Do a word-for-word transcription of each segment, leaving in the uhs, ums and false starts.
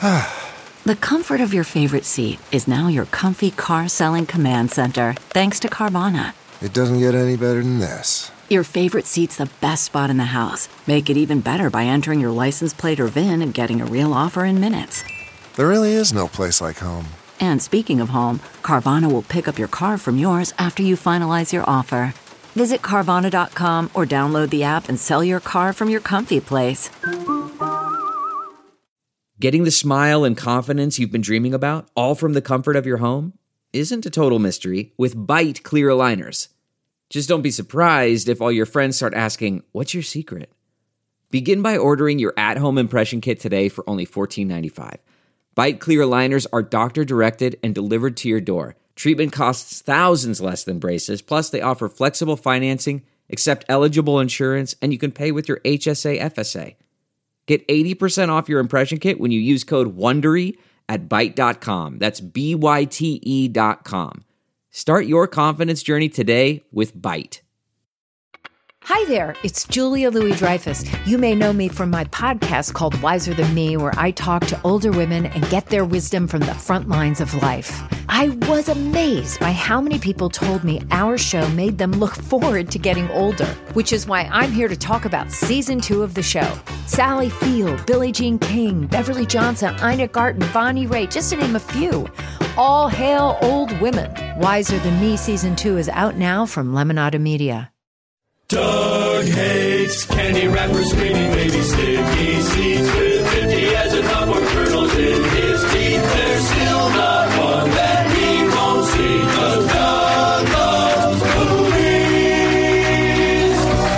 The comfort of your favorite seat is now your comfy car selling command center, thanks to Carvana. It doesn't get any better than this. Your favorite seat's the best spot in the house. Make it even better by entering your license plate or V I N and getting a real offer in minutes. There really is no place like home. And speaking of home, Carvana will pick up your car from yours after you finalize your offer. Visit Carvana dot com or download the app and sell your car from your comfy place. Getting the smile and confidence you've been dreaming about, all from the comfort of your home, isn't a total mystery with Byte clear aligners. Just don't be surprised if all your friends start asking, what's your secret? Begin by ordering your at-home impression kit today for only fourteen ninety-five. Byte clear aligners are doctor-directed and delivered to your door. Treatment costs thousands less than braces, plus they offer flexible financing, accept eligible insurance, and you can pay with your H S A F S A. Get eighty percent off your impression kit when you use code WONDERY at byte dot com. That's B Y T E dot com. Start your confidence journey today with Byte. Hi there, it's Julia Louis-Dreyfus. You may know me from my podcast called Wiser Than Me, where I talk to older women and get their wisdom from the front lines of life. I was amazed by how many people told me our show made them look forward to getting older, which is why I'm here to talk about season two of the show. Sally Field, Billie Jean King, Beverly Johnson, Ina Garten, Bonnie Raitt, just to name a few. All hail old women. Wiser Than Me season two is out now from Lemonada Media. Doug hates candy wrappers, screaming baby sticky seeds with fifty as a top or kernels in his teeth. There's still not one that he won't see, 'cause Doug loves movies.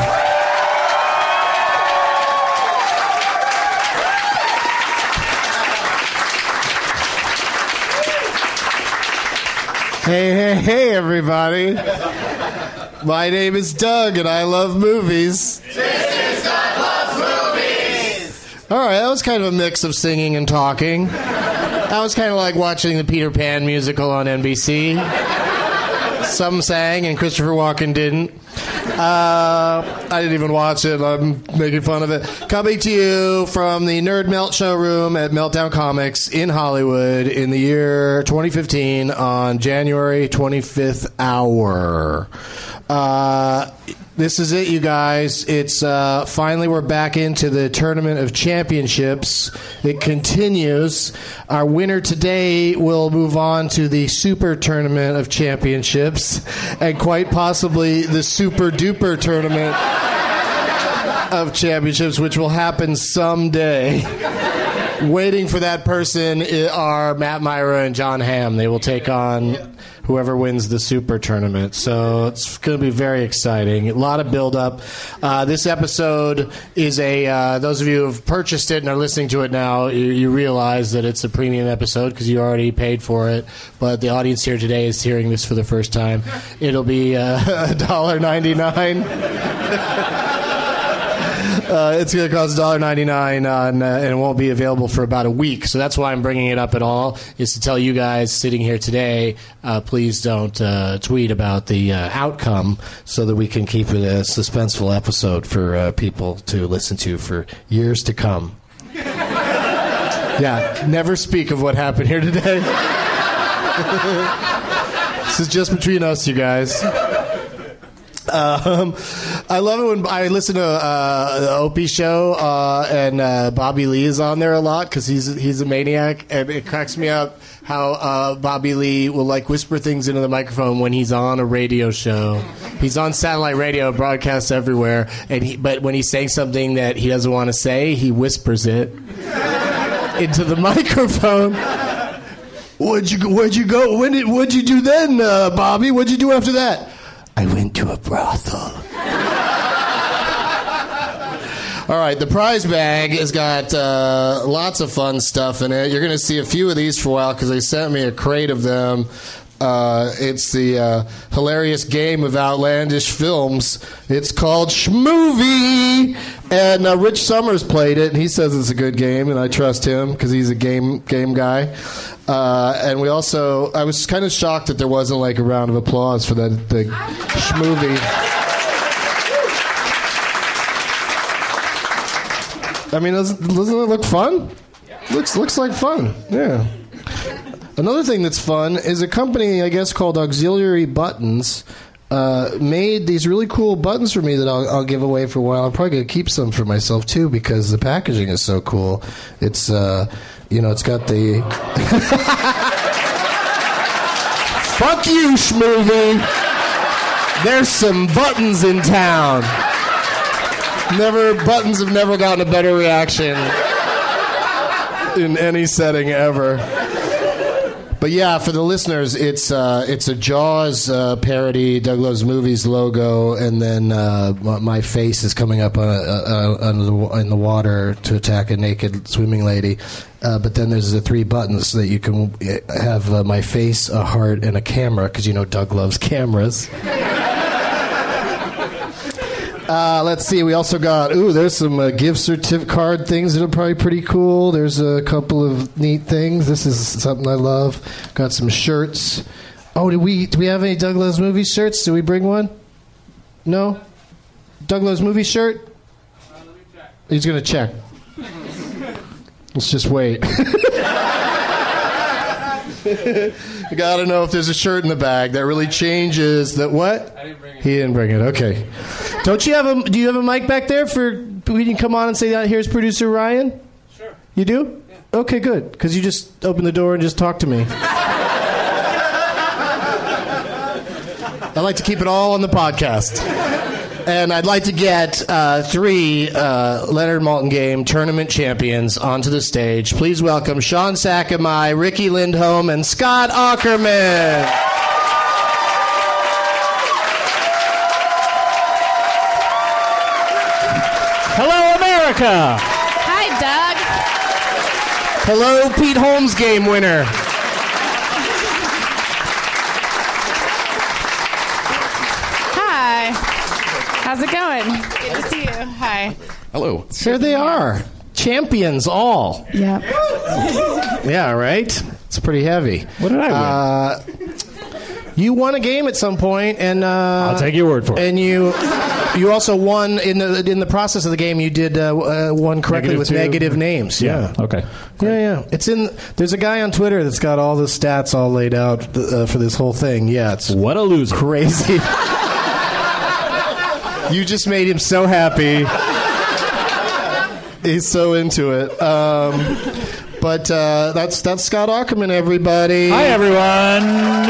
Hey, hey, hey, everybody. My name is Doug, and I love movies. This is Doug Loves Movies! All right, that was kind of a mix of singing and talking. That was kind of like watching the Peter Pan musical on N B C. Some sang, and Christopher Walken didn't. Uh, I didn't even watch it. I'm making fun of it. Coming to you from the Nerd Melt showroom at Meltdown Comics in Hollywood in the year twenty fifteen on January twenty-fifth hour. Uh, this is it, you guys. It's uh, finally we're back into the Tournament of Championships. It continues. Our winner today will move on to the Super Tournament of Championships, and quite possibly the Super Duper Tournament of Championships, which will happen someday. Waiting for that person are Matt Myra and John Hamm. They will take on whoever wins the Super Tournament. So it's going to be very exciting. A lot of build-up. Uh, this episode is a, uh, those of you who have purchased it and are listening to it now, you, you realize that it's a premium episode because you already paid for it. But the audience here today is hearing this for the first time. It'll be uh, one dollar ninety-nine. Uh, it's going to cost one dollar ninety-nine on, uh, and it won't be available for about a week. So that's why I'm bringing it up at all, is to tell you guys sitting here today, uh, please don't uh, tweet about the uh, outcome so that we can keep it a suspenseful episode for uh, people to listen to for years to come. Yeah, never speak of what happened here today. This is just between us, you guys. Um, I love it when I listen to uh, the Opie show uh, and uh, Bobby Lee is on there a lot because he's he's a maniac, and it cracks me up how uh, Bobby Lee will like whisper things into the microphone when he's on a radio show. He's on satellite radio, broadcasts everywhere, and he, but when he's saying something that he doesn't want to say, he whispers it into the microphone. Where'd you where'd you go? When did what'd you do then, uh, Bobby? What'd you do after that? I went to a brothel. All right, the prize bag has got uh, lots of fun stuff in it. You're going to see a few of these for a while because they sent me a crate of them. Uh, it's the uh, hilarious game of outlandish films. It's called Schmovie, and uh, Rich Summers played it, and he says it's a good game, and I trust him because he's a game game guy. Uh, and we also, I was kind of shocked that there wasn't like a round of applause for that the Schmovie. I mean, doesn't, doesn't it look fun? Looks looks like fun. Yeah. Another thing that's fun is a company, I guess, called Auxiliary Buttons. Uh, made these really cool buttons for me that I'll, I'll give away for a while. I'm probably going to keep some for myself, too, because the packaging is so cool. It's, uh, you know, it's got the... Fuck you, Schmovie! There's some buttons in town. Never, buttons have never gotten a better reaction in any setting ever. But yeah, for the listeners, it's uh, it's a Jaws uh, parody, Doug Loves Movies logo, and then uh, my face is coming up on, uh, under the, in the water to attack a naked swimming lady. Uh, but then there's the three buttons that you can have uh, my face, a heart, and a camera, because you know Doug loves cameras. Uh, let's see. We also got, ooh, there's some uh, gift certificate card things that are probably pretty cool. There's a couple of neat things. This is something I love. Got some shirts. Oh, do we do we have any Doug Loves Movies shirts? Did we bring one? No? Doug Loves Movies shirt? Uh, let me check. He's going to check. Let's just wait. You gotta know if there's a shirt in the bag that really changes that. What? I didn't bring it. He didn't bring it. Okay. Don't you have a? Do you have a mic back there for we can come on and say that? Here's producer Ryan. Sure. You do? Yeah. Okay, good. Because you just opened the door and just talked to me. I like to keep it all on the podcast. And I'd like to get uh, three uh, Leonard Maltin Game tournament champions onto the stage. Please welcome Sean Sakamai, Ricky Lindholm, and Scott Aukerman. Hello, America. Hi, Doug. Hello, Pete Holmes Game winner. How's it going? Good to see you. Hi. Hello. Here they are. Champions all. Yeah. Yeah, right? It's pretty heavy. What did I win? Uh, you won a game at some point, and uh, I'll take your word for it. And you you also won in the in the process of the game. You did uh, uh, one correctly negative with two. Negative names. Yeah. yeah. Okay. Great. Yeah, yeah. It's in. There's a guy on Twitter that's got all the stats all laid out uh, for this whole thing. Yeah, it's what a loser. Crazy. You just made him so happy. He's so into it. Um, but uh, that's that's Scott Aukerman, everybody. Hi, everyone.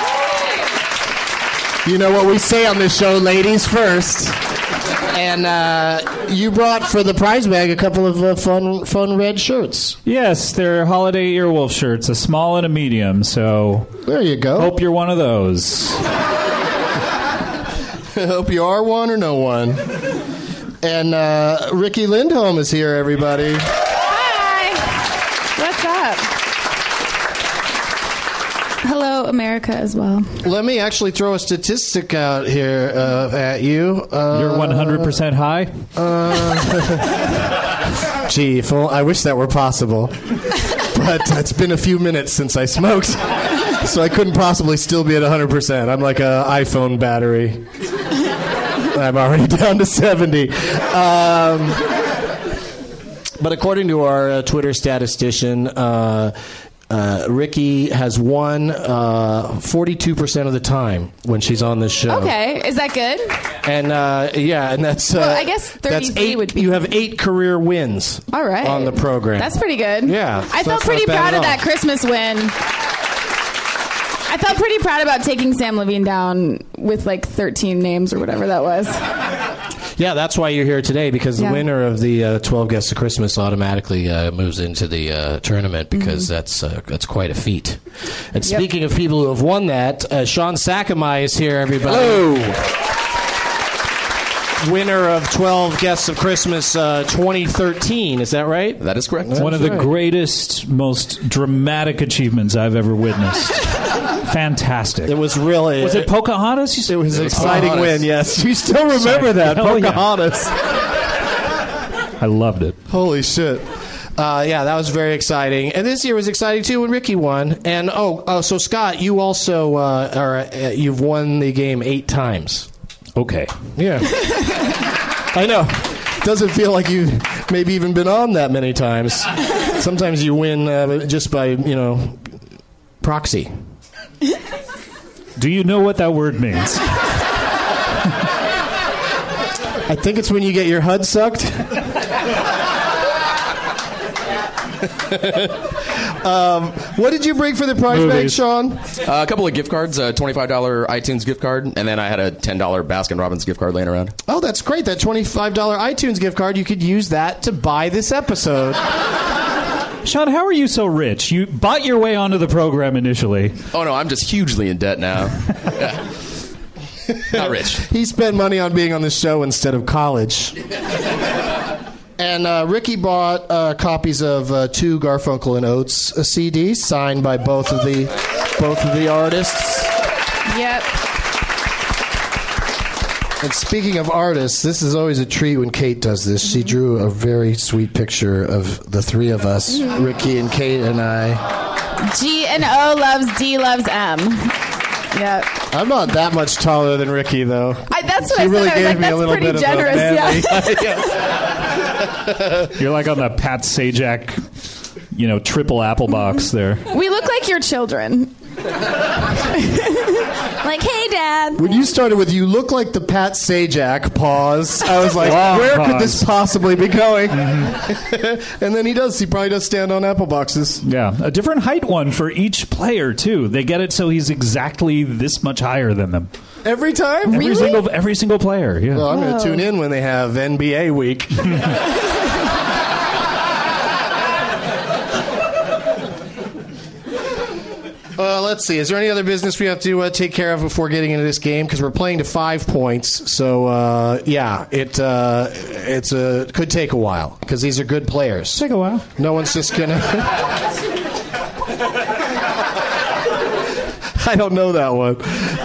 You know what we say on this show, ladies first. And uh, you brought for the prize bag a couple of uh, fun fun red shirts. Yes, they're holiday Earwolf shirts, a small and a medium. So there you go. Hope you're one of those. I hope you are one or no one. And uh, Ricky Lindholm is here, everybody. Hi. What's up? Hello, America, as well. Let me actually throw a statistic out here uh, at you. Uh, You're one hundred percent high? Uh, gee, if I wish that were possible. But it's been a few minutes since I smoked, so I couldn't possibly still be at one hundred percent. I'm like an iPhone battery. I'm already down to seventy. Um, but according to our uh, Twitter statistician, uh, uh, Ricky has won uh, forty-two percent of the time when she's on this show. Okay, is that good? And uh, yeah, and that's uh, well, I guess thirty-three would be. You have eight career wins. All right. On the program. That's pretty good. Yeah, I so felt pretty proud of that Christmas win. I felt pretty proud about taking Sam Levine down with like thirteen names or whatever that was. Yeah, that's why you're here today, because the yeah. winner of the uh, twelve Guests of Christmas automatically uh, moves into the uh, tournament, because mm-hmm. that's uh, that's quite a feat. And yep. Speaking of people who have won that, uh, Sean Sakamai is here, everybody. Hello. Winner of twelve Guests of Christmas uh, twenty thirteen, is that right? That is correct. That's One of right. the greatest, most dramatic achievements I've ever witnessed. Fantastic. It was really... Was it Pocahontas? It was an exciting Pocahontas. win, yes. You still remember that, Hell Pocahontas. Yeah. I loved it. Holy shit. Uh, yeah, that was very exciting. And this year was exciting, too, when Ricky won. And, oh, oh so, Scott, you also uh, are, uh, you've won the game eight times. Okay. Yeah. I know. Doesn't feel like you've maybe even been on that many times. Sometimes you win uh, just by, you know, proxy. Do you know what that word means? I think it's when you get your H U D sucked. um, what did you bring for the prize bag, Sean? Uh, a couple of gift cards, a twenty-five dollars iTunes gift card, and then I had a ten dollars Baskin-Robbins gift card laying around. Oh, that's great. That twenty-five dollars iTunes gift card, you could use that to buy this episode. Sean, how are you so rich? You bought your way onto the program initially. Oh, no, I'm just hugely in debt now. Yeah. Not rich. He spent money on being on the show instead of college. And uh, Ricky bought uh, copies of uh, two Garfunkel and Oates uh, C Ds signed by both of the both of the artists. Yep. And speaking of artists, this is always a treat when Kate does this. She drew a very sweet picture of the three of us, Ricky and Kate and I. G and O loves D loves M. Yep. I'm not that much taller than Ricky, though. I, that's what she I really said. I was gave like, me a that's little pretty bit generous. of a Yeah. You're like on the Pat Sajak, you know, triple apple box there. We look like your children. Like, hey, Dad. When you started with, you look like the Pat Sajak, pause, I was like, Long where pause. could this possibly be going? Mm-hmm. And then he does. He probably does stand on apple boxes. Yeah, a different height one for each player, too. They get it so he's exactly this much higher than them. Every time? Every single every single player, yeah. Well, I'm going to tune in when they have N B A week. Uh, let's see. Is there any other business we have to uh, take care of before getting into this game? Because we're playing to five points. So, uh, yeah, it uh, it's uh, could take a while because these are good players. Take a while. No one's just going to... I don't know that one.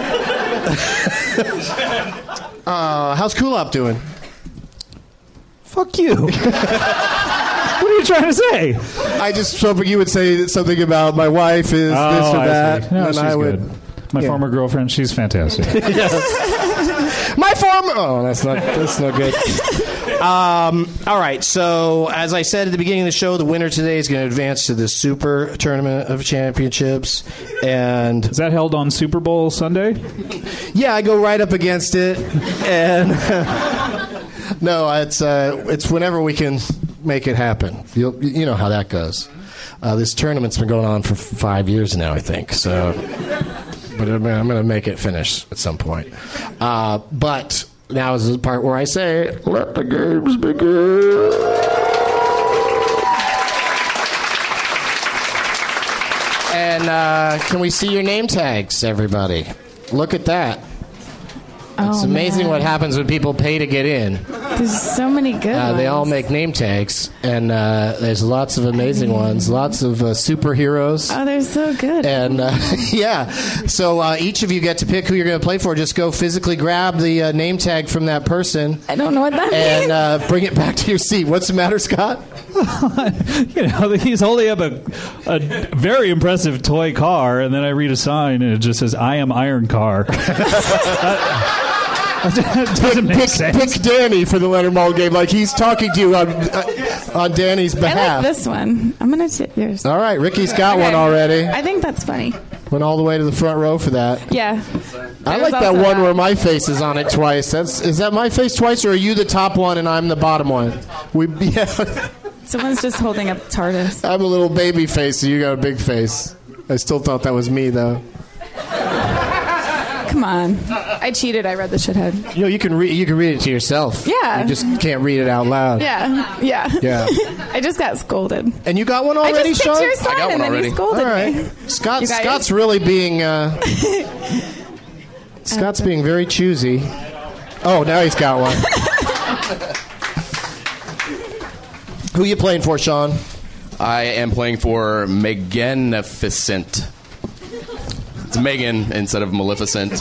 uh, how's Kulop doing? Fuck you. What are you trying to say? I just hoping you would say something about my wife is Oh, this or I that. see. No, and she's I would. good. My yeah. former girlfriend, she's fantastic. My former. Oh, that's not. That's not good. Um, all right. So, as I said at the beginning of the show, the winner today is going to advance to the Super Tournament of Championships, and is that held on Super Bowl Sunday? Yeah, I go right up against it, and no, it's uh, it's whenever we can make it happen. You'll, you know how that goes. Uh, this tournament's been going on for five years now, I think. So, but I'm, I'm going to make it finish at some point. Uh, but now is the part where I say, "Let the games begin." And uh, can we see your name tags, everybody? Look at that. It's Oh, amazing man. what happens when people pay to get in. There's so many good Uh, ones. they all make name tags, and uh, there's lots of amazing ones, lots of uh, superheroes. Oh, they're so good. And, uh, yeah, so uh, each of you get to pick who you're going to play for. Just go physically grab the uh, name tag from that person. I don't know what that and, means. uh, bring it back to your seat. What's the matter, Scott? You know, he's holding up a, a very impressive toy car, and then I read a sign, and it just says, "I am Iron Car." That doesn't make pick, sense. pick Danny for the Leonard Maltin game, like he's talking to you on, uh, on Danny's I behalf. like this one. I'm going to take yours. All right, Ricky's got Okay. one already. I think that's funny. Went all the way to the front row for that. Yeah. I There's like that also one where my face is on it twice. That's is that my face twice, or are you the top one and I'm the bottom one? We yeah. Someone's just holding up TARDIS. I'm a little baby face, so you got a big face. I still thought that was me, though. Come on. I cheated. I read the shithead. You know, you can read you can read it to yourself. Yeah. You just can't read it out loud. Yeah. Yeah. Yeah. I just got scolded. And you got one I already, just picked Sean? your sign I got one and then already. you scolded All right. me. Scott, You guys- Scott's really being uh, Scott's being very choosy. Oh, now he's got one. Who you playing for, Sean? I am playing for Megenificent. It's Megan instead of Maleficent.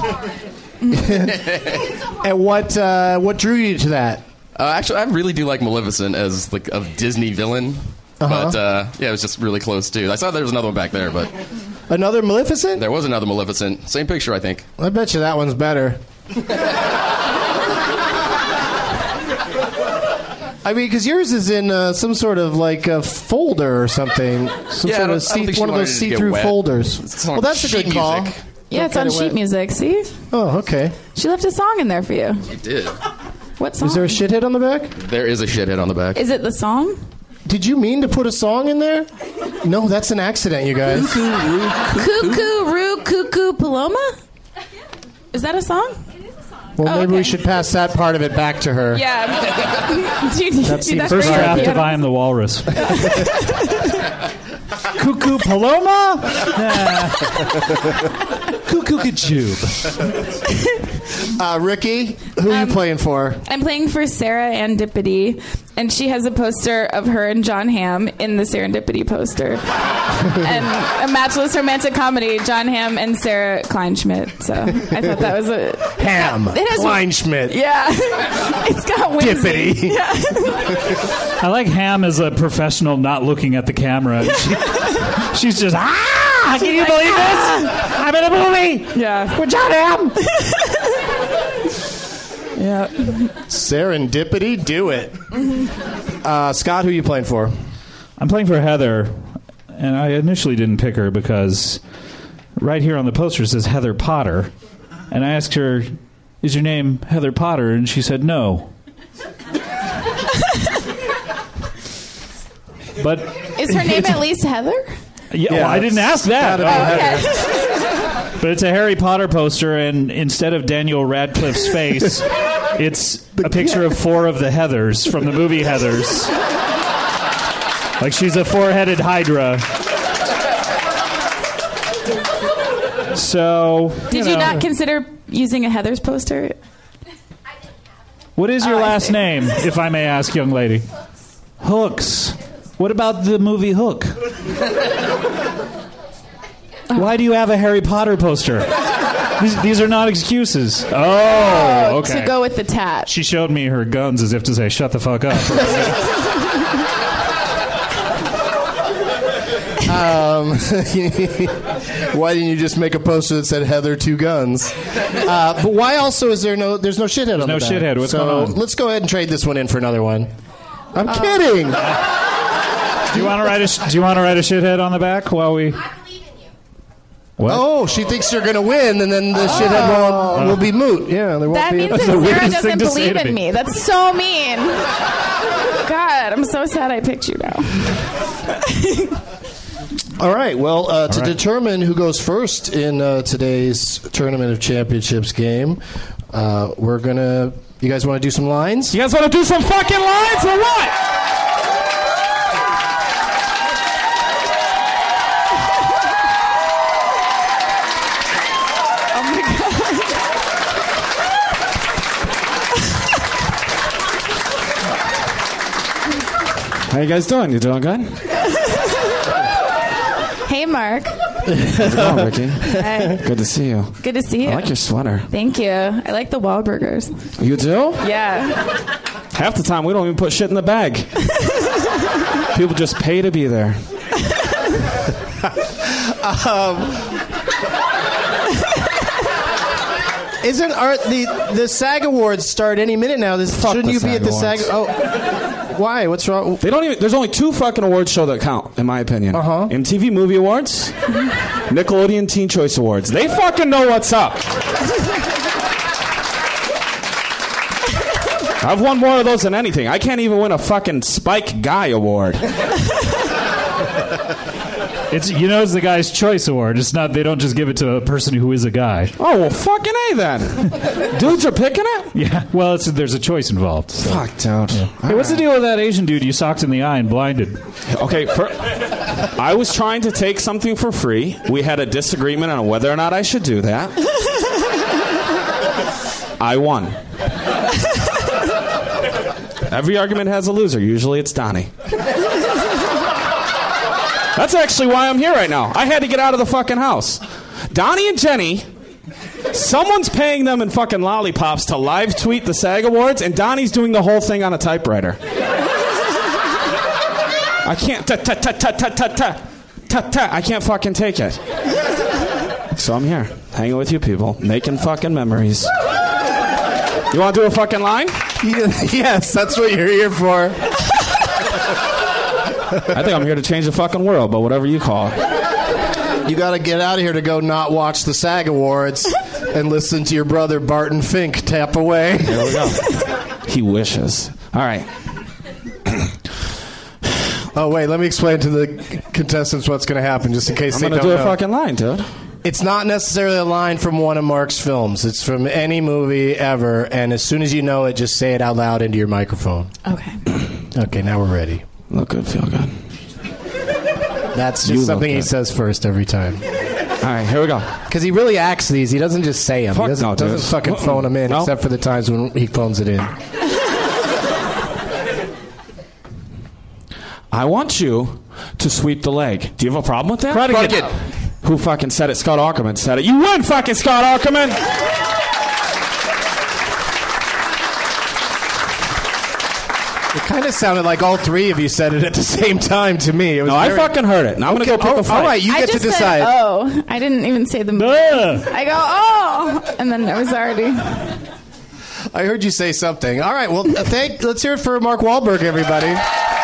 And what uh, what drew you to that? Uh, actually, I really do like Maleficent as like a Disney villain. Uh-huh. But uh, yeah, it was just really close too. I saw there was another one back there, but Another Maleficent? there was another Maleficent. Same picture, I think. I bet you that one's better. I mean, because yours is in uh, some sort of like a folder or something. Some Yeah, I sort don't- of I see- don't think she one of wanted those it to get see-through wet. folders. It's on Well, that's a sheet good call. music. Yeah, it's on Kinda sheet wet. music. See, Oh, okay. she left a song in there for you. You did. What song? Is there a shithead on the back? There is a shithead on the back. Is it the song? Did you mean to put a song in there? No, that's an accident, you guys. Cuckoo, Roo, Cuckoo, Paloma? Is that a song? Well, Oh, maybe okay. we should pass that part of it back to her. Yeah. Do you need That seems that first for your draft of piano? I Am the Walrus. Cuckoo Paloma? Nah. Cuckoo Kajube. Uh, Ricky, who are you playing for? I'm playing for Sarah Andipity, and she has a poster of her and John Hamm in the Serendipity poster. And a matchless romantic comedy, John Hamm and Sarah Kleinschmidt. So I thought that was a... Ham. It has- Kleinschmidt. Yeah. It's got whimsy. Dippity. Yeah. I like Ham as a professional not looking at the camera. She, she's just, ah! Can you like, believe "Ah!" this? I'm in a movie Yeah. with John Hamm. Yeah. Serendipity, do it. Uh, Scott, who are you playing for? I'm playing for Heather, and I initially didn't pick her because right here on the poster it says Heather Potter. And I asked her, is your name Heather Potter? And she said no. But Is her name at least Heather? yeah, well, I didn't ask that. Oh, okay. But it's a Harry Potter poster, and instead of Daniel Radcliffe's face, it's a picture of four of the Heathers from the movie Heathers. Like she's a four-headed Hydra. So, Did you you know, not consider using a Heather's poster? what is your Oh, I last see. name, if I may ask, young lady? Hooks. What about the movie Hook? Why do you have a Harry Potter poster? These, these are not excuses. Oh, okay. To go with the tat. She showed me her guns as if to say, shut the fuck up. Um, why didn't you just make a poster that said Heather Two Guns? Uh, but why also is there no? There's no shithead on no the back. shithead. What's so going on? let's go ahead and trade this one in for another one. I'm kidding. Do you want to write a sh- Do you want to write a shithead on the back while we? What? Oh, she thinks you're going to win, and then the shithead will, will be moot. Yeah, there won't That be. means a- that the Sarah weirdest thing doesn't to say believe to in me. me. That's so mean. God, I'm so sad I picked you now. All right. Well, uh, to determine who goes first in uh, today's Tournament of Championships game, uh, we're gonna. You guys want to do some lines? You guys want to do some fucking lines or what? Oh my God. How you guys doing? You doing good? Hey, Mark. How's it going, Ricky? Hi. Good to see you. Good to see you. I like your sweater. Thank you. I like the Wahlburgers. You do? Yeah. Half the time we don't even put shit in the bag. People just pay to be there. um, isn't art the the SAG Awards start any minute now? This Fuck shouldn't the you be SAG at the SAG? Awards. Oh, why? What's wrong? They don't even. There's only two fucking awards show that count, in my opinion. Uh huh. M T V Movie Awards, Nickelodeon Teen Choice Awards. They fucking know what's up. I've won more of those than anything. I can't even win a fucking Spike Guy award. It's you know it's the Guy's Choice Award. It's not. They don't just give it to a person who is a guy. Oh well, fucking A then. Dudes are picking it. Yeah. Well, it's, there's a choice involved. So. Fuck, dude. Yeah. Hey, what's the deal with that Asian dude you socked in the eye and blinded? Okay, for, I was trying to take something for free. We had a disagreement on whether or not I should do that. I won. Every argument has a loser. Usually it's Donnie. That's actually why I'm here right now. I had to get out of the fucking house. Donnie and Jenny, someone's paying them in fucking lollipops to live tweet the SAG Awards, and Donnie's doing the whole thing on a typewriter. I can't. Ta ta ta ta ta ta ta ta ta. I can't fucking take it. So I'm here, hanging with you people, making fucking memories. You want to do a fucking line? Yes, that's what you're here for. I think I'm here to change the fucking world, but whatever you call it. You got to get out of here to go not watch the SAG Awards and listen to your brother Barton Fink tap away. There we go. He wishes. All right. Oh, wait, let me explain to the contestants what's going to happen, just in case I'm they gonna don't do a know. fucking line, dude. It's not necessarily a line from one of Mark's films. It's from any movie ever, and as soon as you know it, just say it out loud into your microphone. Okay. Okay, now we're ready. Look good, feel good. That's You just look something he good. says first every time. All right, here we go. Because he really acts these. He doesn't just say them. Fuck he doesn't, no, dude. doesn't fucking phone them in, No. except for the times when he phones it in. I want you to sweep the leg. Do you have a problem with that? Karate Kid. Who fucking said it? Scott Aukerman said it. You win, fucking Scott Aukerman. It kind of sounded like all three of you said it at the same time to me. It was No, I very- fucking heard it. Now I'm Okay, going to go pick oh, a fight. all right, you I get to just decide. said, oh. I didn't even say the movie. I go, oh. And then I was already. I heard you say something. All right, well, uh, thank. Let's hear it for Mark Wahlberg, everybody.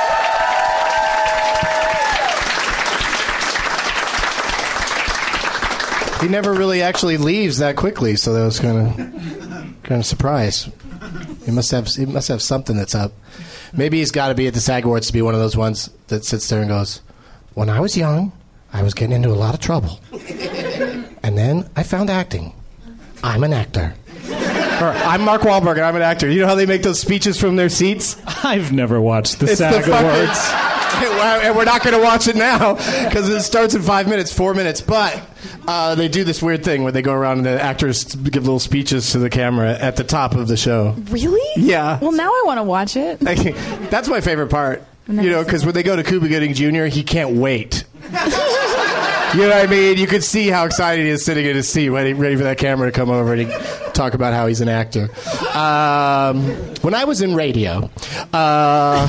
He never really actually leaves that quickly, so that was kind of kind of surprise. He must have he must have something that's up. Maybe he's got to be at the SAG Awards to be one of those ones that sits there and goes, "When I was young, I was getting into a lot of trouble, and then I found acting. I'm an actor." Or, I'm Mark Wahlberg, and I'm an actor. You know how they make those speeches from their seats? I've never watched the It's SAG the fucking- Awards. And we're not going to watch it now because it starts in five minutes, four minutes. But uh, they do this weird thing where they go around and the actors give little speeches to the camera at the top of the show. Really? Yeah. Well, now I want to watch it. That's my favorite part. You know, because when they go to Cuba Gooding Junior, he can't wait. You know what I mean? You could see how excited he is sitting in his seat, ready, ready for that camera to come over and he talk about how he's an actor. Um, when I was in radio, uh,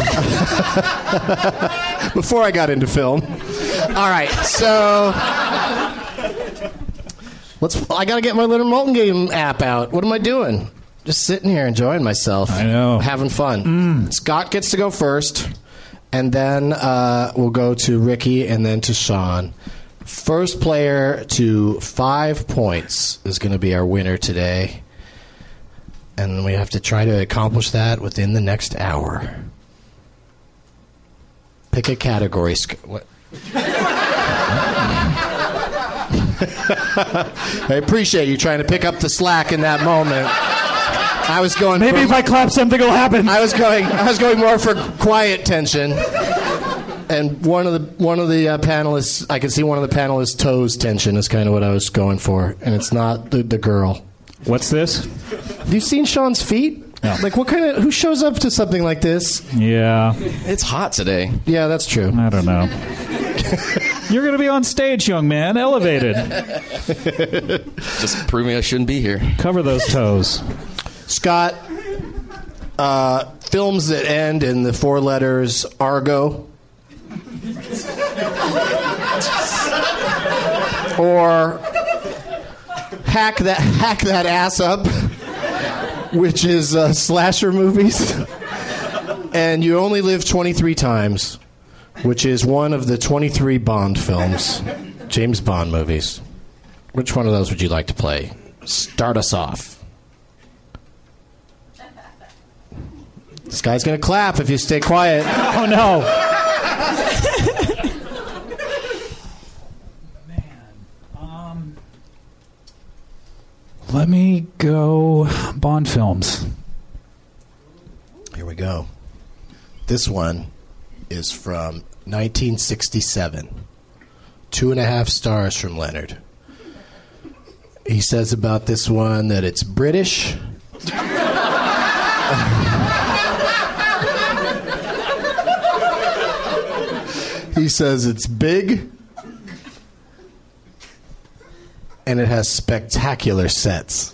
before I got into film. All right, so let's. I got to get my Leonard Maltin game app out. What am I doing? Just sitting here enjoying myself. I know, having fun. Mm. Scott gets to go first, and then uh, we'll go to Ricky, and then to Sean. First player to five points is going to be our winner today. And we have to try to accomplish that within the next hour. Pick a category. What? I appreciate you trying to pick up the slack in that moment. I was going. Maybe for, if I clap, something will happen. I was going. I was going more for quiet tension. And one of the one of the uh, panelists, I can see one of the panelists' toes tension is kind of what I was going for, and it's not the, the girl. What's this? Have you seen Sean's feet? No. Like, what kind of who shows up to something like this? Yeah, It's hot today. Yeah, that's true. I don't know. You're going to be on stage, young man. Elevated. Just proving I shouldn't be here. Cover those toes. Scott, uh, films that end in the four letters Argo. Or hack that hack that ass up, which is uh, slasher movies. And You Only Live twenty-three Times, which is one of the twenty-three Bond films, James Bond movies. Which one of those would you like to play? Start us off. This guy's gonna clap if you stay quiet. Oh no. Let me go Bond films. Here we go. This one is from nineteen sixty-seven. Two and a half stars from Leonard. He says about this one that it's British. He says it's big. And it has spectacular sets.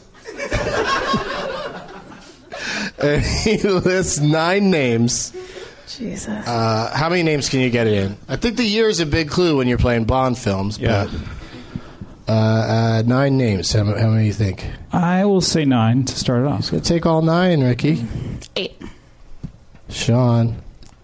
And he lists nine names. Jesus. Uh, how many names can you get in? I think the year is a big clue when you're playing Bond films. Yeah. But Uh, uh, nine names. How, how many do you think? I will say nine to start it off. It's going to take all nine, Ricky. Eight. Sean.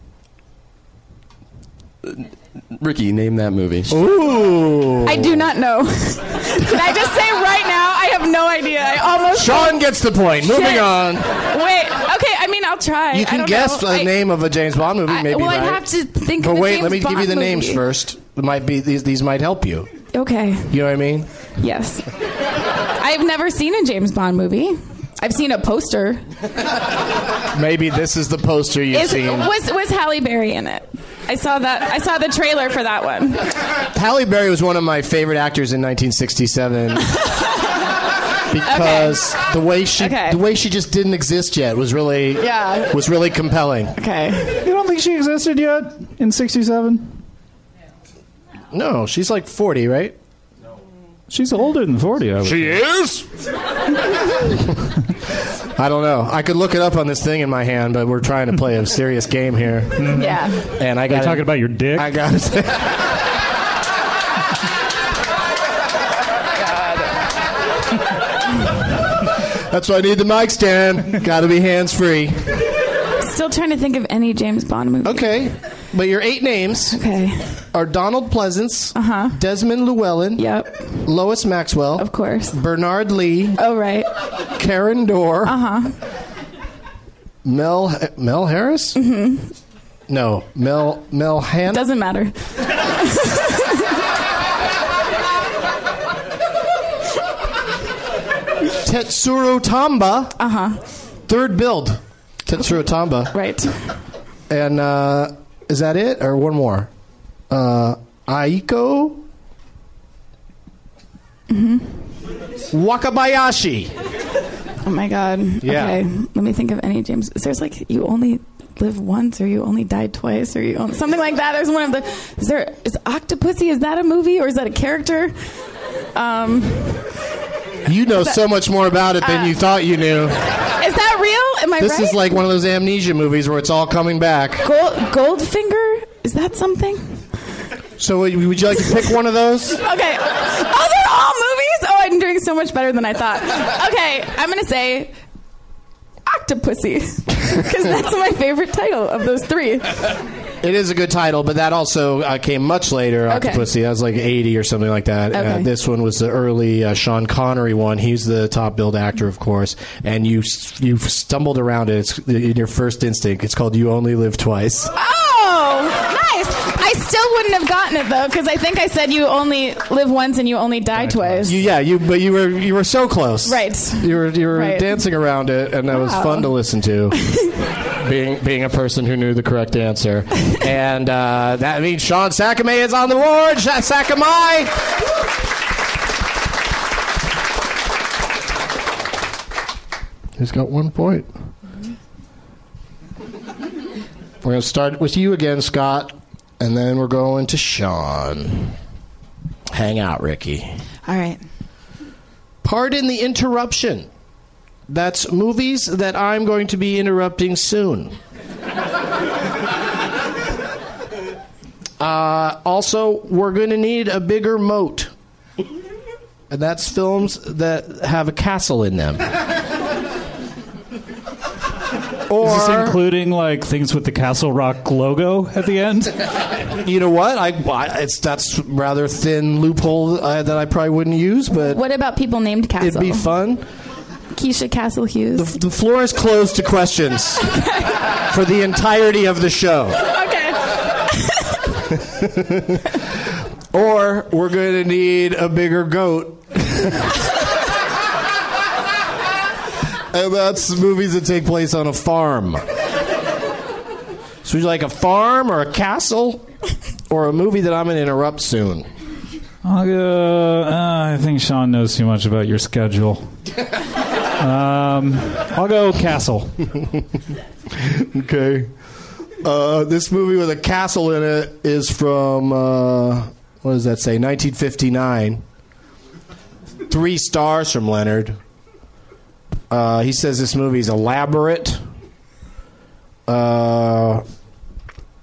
Ricky, name that movie. Ooh. I do not know. Can I just say right now, I have no idea. I almost. Sean gets the point. Shit. Moving on. Wait. Okay. I mean, I'll try. You I can don't guess know. the I, name of a James Bond movie. I, Maybe. well, right? I'd have to think. But of a wait, James let me Bond give you the movie. names first. It might be these. These might help you. Okay. You know what I mean? Yes. I've never seen a James Bond movie. I've seen a poster. Maybe this is the poster you've Is, seen. was was Halle Berry in it? I saw that. I saw the trailer for that one. Halle Berry was one of my favorite actors in nineteen sixty-seven. Because okay. the way she okay. the way she just didn't exist yet was really yeah. was really compelling. Okay. You don't think she existed yet in sixty-seven? No, she's like forty, right? No. She's older than forty, I would She say. is? I don't know. I could look it up on this thing in my hand, but we're trying to play a serious game here. Yeah. And I got got talking about your dick? I got to That's why I need the mic stand. Got to be hands-free. Still trying to think of any James Bond movie. Okay. But your eight names okay. are Donald Pleasance, uh-huh. Desmond Llewellyn, yep. Lois Maxwell, of course, Bernard Lee, oh right, Karen Dorr, uh-huh. Mel Mel Harris? Mm-hmm. No, Mel Mel Han. Doesn't matter. Tetsuro Tamba. Uh-huh. Third build. Tetsuro Tamba. Right. And uh, is that it? Or one more? Uh, Aiko? Mm-hmm. Wakabayashi. Oh, my God. Yeah. Okay. Let me think of any James. There's like, you only live once, or you only died twice, or you only, something like that. There's one of the... Is there... Is Octopussy, is that a movie, or is that a character? Um... You know that, so much more about it than uh, you thought you knew. Is that real? Am I this right? This is like one of those amnesia movies where it's all coming back. Gold, Goldfinger? Is that something? So would you like to pick one of those? Okay. Oh, they're all movies? Oh, I'm doing so much better than I thought. Okay, I'm going to say Octopussy. Because that's my favorite title of those three. It is a good title, but that also uh, came much later, Octopussy. Okay. That was like eighty or something like that. Okay. Uh, this one was the early uh, Sean Connery one. He's the top-billed actor, of course. And you you stumbled around it. It's in your first instinct. It's called You Only Live Twice. Oh, nice. I still wouldn't have gotten it, though, because I think I said you only live once and you only die, die twice. You, yeah, you but you were you were so close. Right. You were you were right. dancing around it, and that wow. was fun to listen to. being being a person who knew the correct answer, and uh, that means Sean Sakamay is on the board. Sakamay. He's got one point. We're going to start with you again, Scott, and then we're going to Sean. Hang out, Ricky. All right. Pardon the interruption. That's movies that I'm going to be interrupting soon. uh, also, we're going to need a bigger moat. And that's films that have a castle in them. Or, is this including like things with the Castle Rock logo at the end? You know what? I, I it's that's rather thin loophole uh, that I probably wouldn't use. But what about people named Castle? It'd be fun. Keisha Castle Hughes. The, the floor is closed to questions okay. for the entirety of the show. Okay. Or we're going to need a bigger goat. And that's movies that take place on a farm. So would you like a farm or a castle? Or a movie that I'm going to interrupt soon? I'll go, uh, I think Sean knows too much about your schedule. um, I'll go castle. Okay. Uh, this movie with a castle in it is from, uh, what does that say, nineteen fifty-nine. Three stars from Leonard. Uh, he says this movie is elaborate. Uh,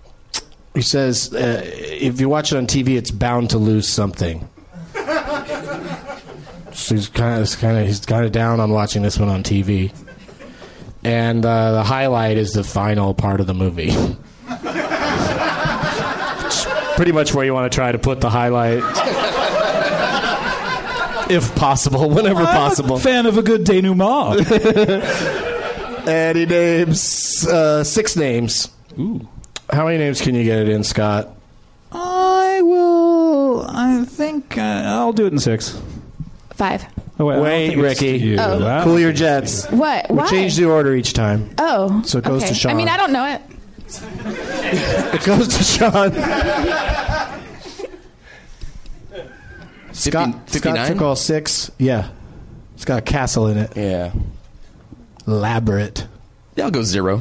he says uh, if you watch it on T V, it's bound to lose something. So he's kind of, kind of, he's kind of down on watching this one on T V. And uh, the highlight is the final part of the movie. Pretty much where you want to try to put the highlight. If possible, whenever I'm possible. a fan of a good denouement. And he names uh, six names. Ooh. How many names can you get it in, Scott? I will. I think uh, I'll do it in six. Five. Oh, wait, I don't Wait, think it's Ricky. you. Oh. Wow. Cool your jets. What? We Why? change the order each time. Oh. So it goes okay. to Sean. I mean, I don't know it. It goes to Sean. Scott, Scott took all six. Yeah. It's got a castle in it. Yeah. Elaborate. Yeah, I'll go zero.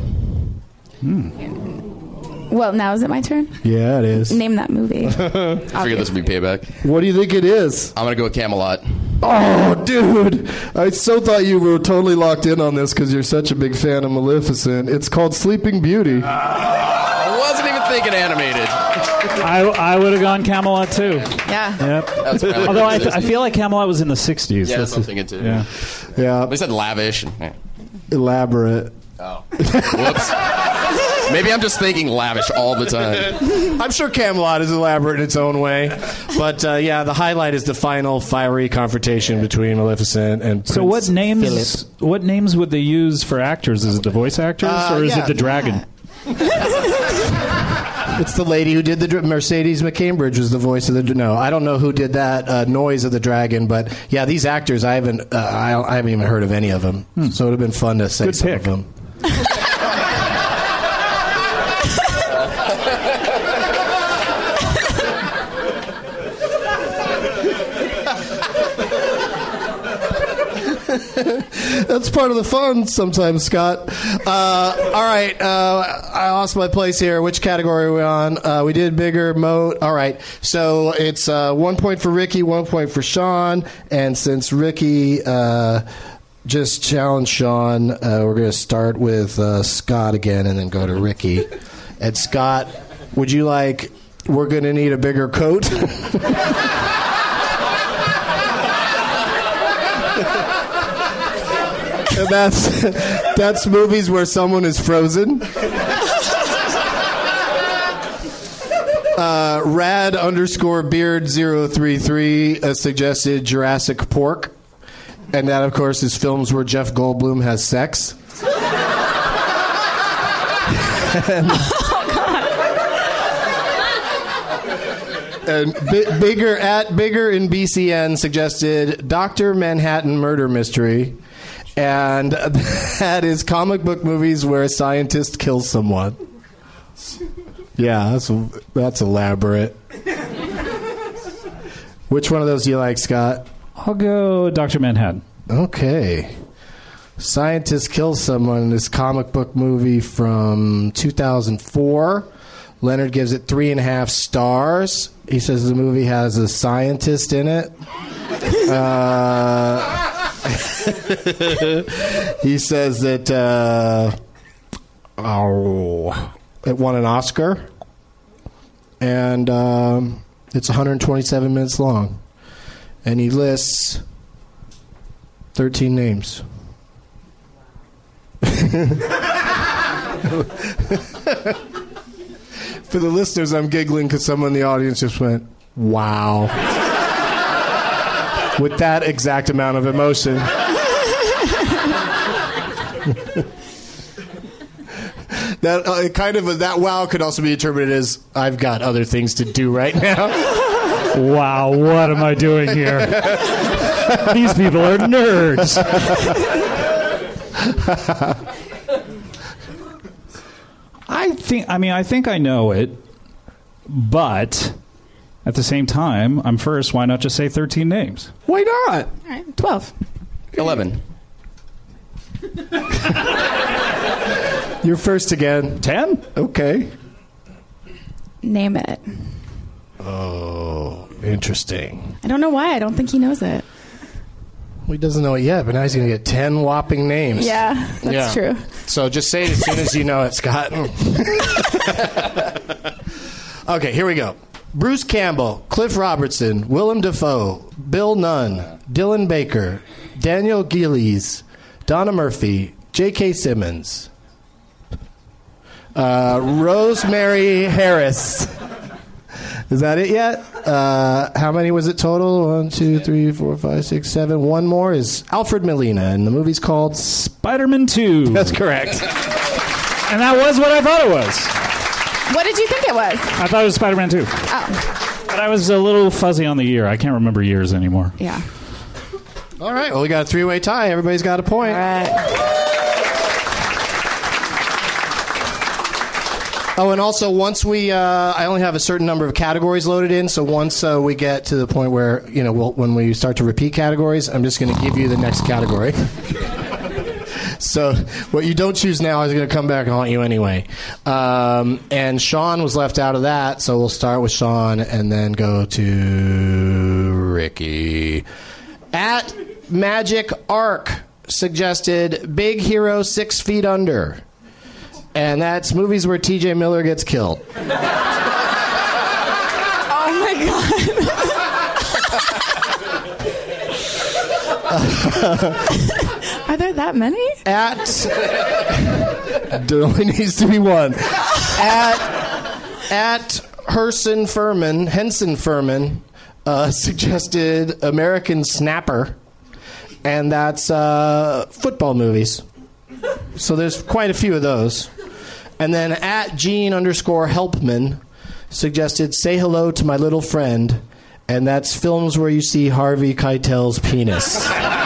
Well, now is it my turn? Yeah, it is. Name that movie. I figured this would be payback. What do you think it is? I'm going to go with Camelot. Oh, dude. I so thought you were totally locked in on this because you're such a big fan of Maleficent. It's called Sleeping Beauty. I wasn't even thinking animated. I, I would have gone Camelot too. Yeah. Yep. That's really Although I, I feel like Camelot was in the sixties. Yeah, that's what I'm thinking too. Yeah. Yeah. They said lavish. Yeah. Elaborate. Oh. Whoops. Maybe I'm just thinking lavish all the time. I'm sure Camelot is elaborate in its own way. But, uh, yeah, the highlight is the final fiery confrontation between Maleficent and Prince So what names? Philip. What names would they use for actors? Is it the voice actors Uh, or is yeah. it the dragon? It's the lady who did the dr- Mercedes McCambridge was the voice of the no. I don't know who did that uh, noise of the dragon, but yeah, these actors I haven't uh, I, I haven't even heard of any of them. Hmm. So it would have been fun to say Good some pick. of them. That's part of the fun sometimes, Scott. Uh, all right, uh, I lost my place here. Which category are we on? Uh, we did bigger, moat. All right, so it's uh, one point for Ricky, one point for Sean. And since Ricky uh, just challenged Sean, uh, we're going to start with uh, Scott again and then go to Ricky. And Scott, would you like, we're going to need a bigger coat? And that's that's movies where someone is frozen. Uh, rad underscore beard zero three three uh, suggested Jurassic Pork, and that of course is films where Jeff Goldblum has sex. and, and bi- bigger at bigger in B C N suggested Doctor Manhattan Murder Mystery. And that is comic book movies where a scientist kills someone. Yeah, that's that's elaborate. Which one of those do you like, Scott? I'll go Doctor Manhattan. Okay. Scientist kills someone in this comic book movie from two thousand four. Leonard gives it three and a half stars. He says the movie has a scientist in it. Uh... He says that uh, oh, it won an Oscar, and um, it's one hundred twenty-seven minutes long, and he lists thirteen names. For the listeners, I'm giggling because someone in the audience just went, "Wow." With that exact amount of emotion. That uh, kind of that wow could also be interpreted as I've got other things to do right now. Wow, what am I doing here? These people are nerds. I think I mean I think I know it, but at the same time, I'm first. Why not just say thirteen names? Why not? All right, twelve. eleven. You're first again. ten? Okay. Name it. Oh, interesting. I don't know why. I don't think he knows it. Well, he doesn't know it yet, but now he's going to get ten whopping names. Yeah, that's Yeah. true. So just say it as soon as you know it, Scott. Okay, here we go. Bruce Campbell, Cliff Robertson, Willem Dafoe, Bill Nunn, Dylan Baker, Daniel Gillies, Donna Murphy, J K. Simmons, uh, Rosemary Harris. Is that it yet? Uh, how many was it total? One, two, three, four, five, six, seven. One more is Alfred Molina, and the movie's called Spider-Man two. That's correct. And that was what I thought it was. What did you think it was? I thought it was Spider-Man two. Oh. But I was a little fuzzy on the year. I can't remember years anymore. Yeah. All right. Well, we got a three-way tie. Everybody's got a point. All right. Oh, and also once we, uh, I only have a certain number of categories loaded in. So once uh, we get to the point where, you know, we'll, when we start to repeat categories, I'm just going to give you the next category. So what you don't choose now is going to come back and haunt you anyway. Um, and Sean was left out of that, so we'll start with Sean and then go to Ricky. At Magic Arc suggested Big Hero Six Feet Under. And that's movies where T J Miller gets killed. Oh, my God. Are there that many? At... there only needs to be one. At... At Herson Furman, Henson Furman, uh, suggested American Snapper. And that's uh, football movies. So there's quite a few of those. And then at Gene underscore Helpman suggested Say Hello to My Little Friend, and that's films where you see Harvey Keitel's penis.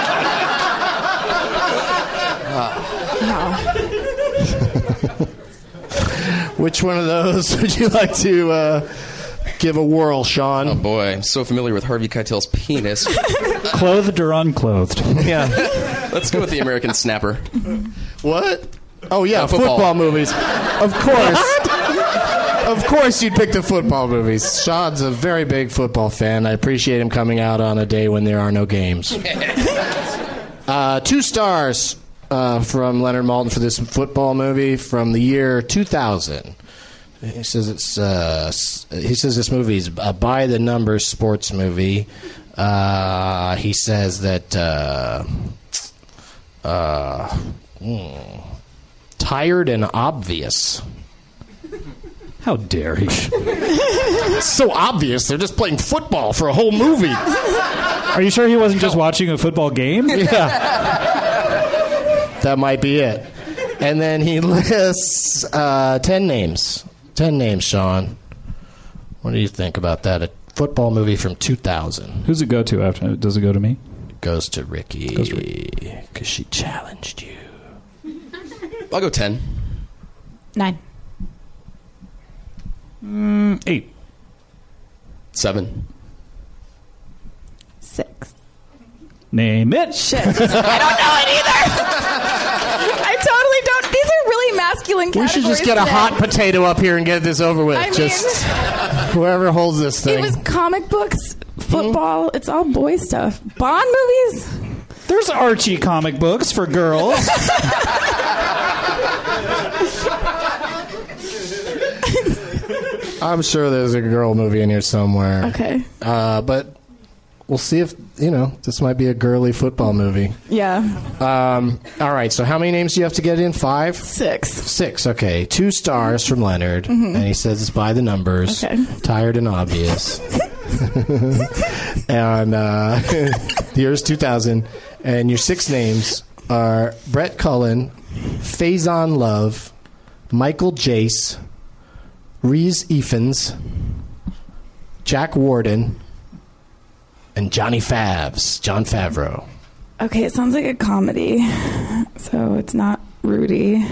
Which one of those would you like to uh, give a whirl, Sean? Oh, boy. I'm so familiar with Harvey Keitel's penis. Clothed or unclothed? Yeah. Let's go with the American Snapper. What? Oh, yeah, uh, football. football movies. Of course. Of course you'd pick the football movies. Sean's a very big football fan. I appreciate him coming out on a day when there are no games. uh, two stars uh, from Leonard Maltin for this football movie from the year two thousand. He says it's. Uh, he says this movie is a by the numbers sports movie. Uh, he says that. Uh, uh, hmm. Tired and obvious. How dare he? It's so obvious. They're just playing football for a whole movie. Are you sure he wasn't just watching a football game? Yeah. That might be it. And then he lists uh, ten names. Ten names, Sean. What do you think about that? A football movie from two thousand. Who's it go to after? Does it go to me? It goes to Ricky. Goes to Ricky. Because she challenged you. I'll go ten. Nine. Mm, eight. Seven. Six. Name it. Shit. I don't know it either. I totally don't. These are really masculine We categories should just get a today. hot potato up here and get this over with. I mean- just whoever holds this thing. It was comic books, football. It's all boy stuff. Bond movies? There's Archie comic books for girls. I'm sure there's a girl movie in here somewhere. Okay. Uh, but we'll see if, you know, this might be a girly football movie. Yeah. Um, all right, so how many names do you have to get in? Five? Six. Six, okay. Two stars from Leonard, Mhm. and he says it's by the numbers. Okay. Tired and obvious. And uh, the year's two thousand, and your six names are Brett Cullen, Faison Love, Michael Jace, Reese Ifans, Jack Warden, and Johnny Favs, John Favreau. Okay, it sounds like a comedy. So it's not Rudy.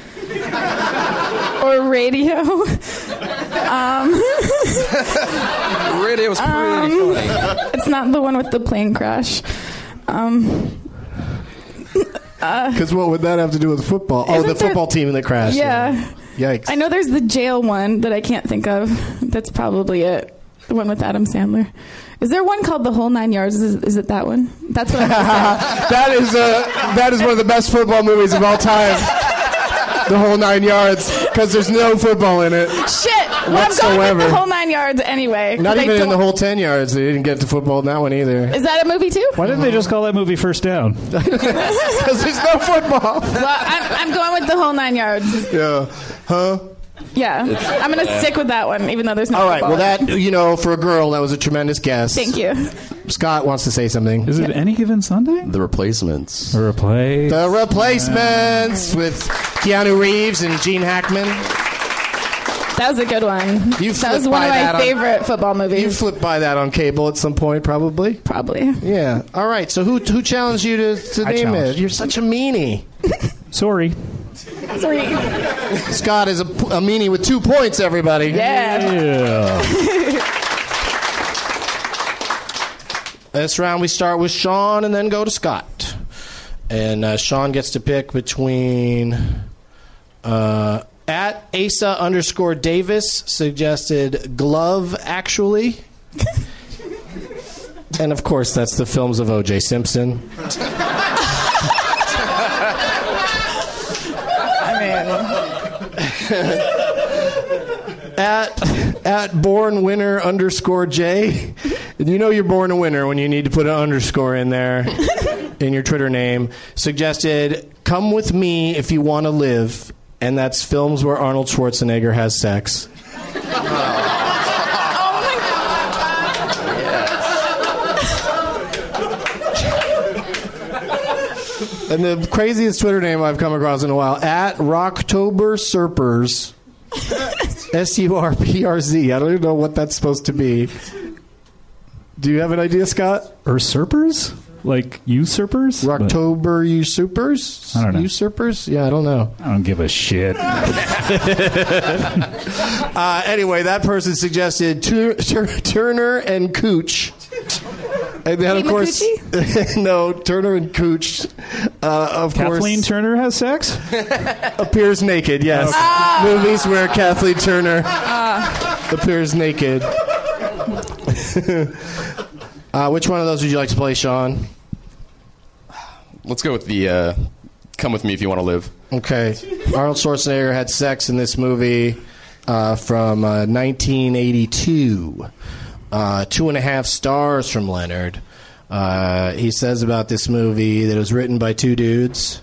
Or Radio. Um, Radio was pretty um, funny. It's not the one with the plane crash. Um, Because what would that have to do with football? Oh, Isn't the there- football team that crashed. yeah. Yikes. I know there's the jail one that I can't think of. That's probably it. The one with Adam Sandler. Is there one called The Whole Nine Yards? Is, is it that one? That's what I'm saying. that is uh, that is one of the best football movies of all time. The Whole Nine Yards, because there's no football in it. Shit! Well, I'm going whatsoever. with the whole nine yards anyway. Not 'cause I even in don't- the whole ten yards. They didn't get to football in that one either. Is that a movie too? Why didn't they just call that movie First Down? Because there's no football. Well, I'm, I'm going with the whole nine yards. Yeah. Huh? Yeah, I'm going to stick with that one, even though there's no All right. football. Well, that, you know, for a girl, that was a tremendous guess. Thank you. Scott wants to say something. Is it Any Given Sunday? The Replacements. The Replace. The Replacements with Keanu Reeves and Gene Hackman. That was a good one. You that was flipped one by of my that on- favorite football movies. You flipped by that on cable at some point, probably. Probably. Yeah. All right. So who who challenged you to, to I name challenged. it? You're such a meanie. Sorry. Sorry. Scott is a, a meanie with two points. Everybody. Yeah. Yeah. This round we start with Sean and then go to Scott. And uh, Sean gets to pick between uh, at Asa underscore Davis suggested Glove Actually. And of course that's the films of O J Simpson. at at born winner underscore J. You know you're born a winner when you need to put an underscore in there in your Twitter name. Suggested come with me if you want to live, and that's films where Arnold Schwarzenegger has sex. And the craziest Twitter name I've come across in a while, at Rocktober Surpers. S U R P R Z. I don't even know what that's supposed to be. Do you have an idea, Scott? Usurpers? Like usurpers? Rocktober usurpers? I don't know. Usurpers? Yeah, I don't know. I don't give a shit. uh, anyway, that person suggested Tur- Tur- Turner and Cooch. And then, of Pete course, no, Turner and Cooch, uh, of Kathleen course, Turner has sex? appears naked. Yes, Ah. movies where Kathleen Turner Ah. appears naked. uh, which one of those would you like to play, Sean? Let's go with the uh, Come With Me If You Want to Live. Okay, Arnold Schwarzenegger had sex in this movie uh, from uh, nineteen eighty-two. Uh, two and a half stars from Leonard. Uh, he says about this movie that it was written by two dudes.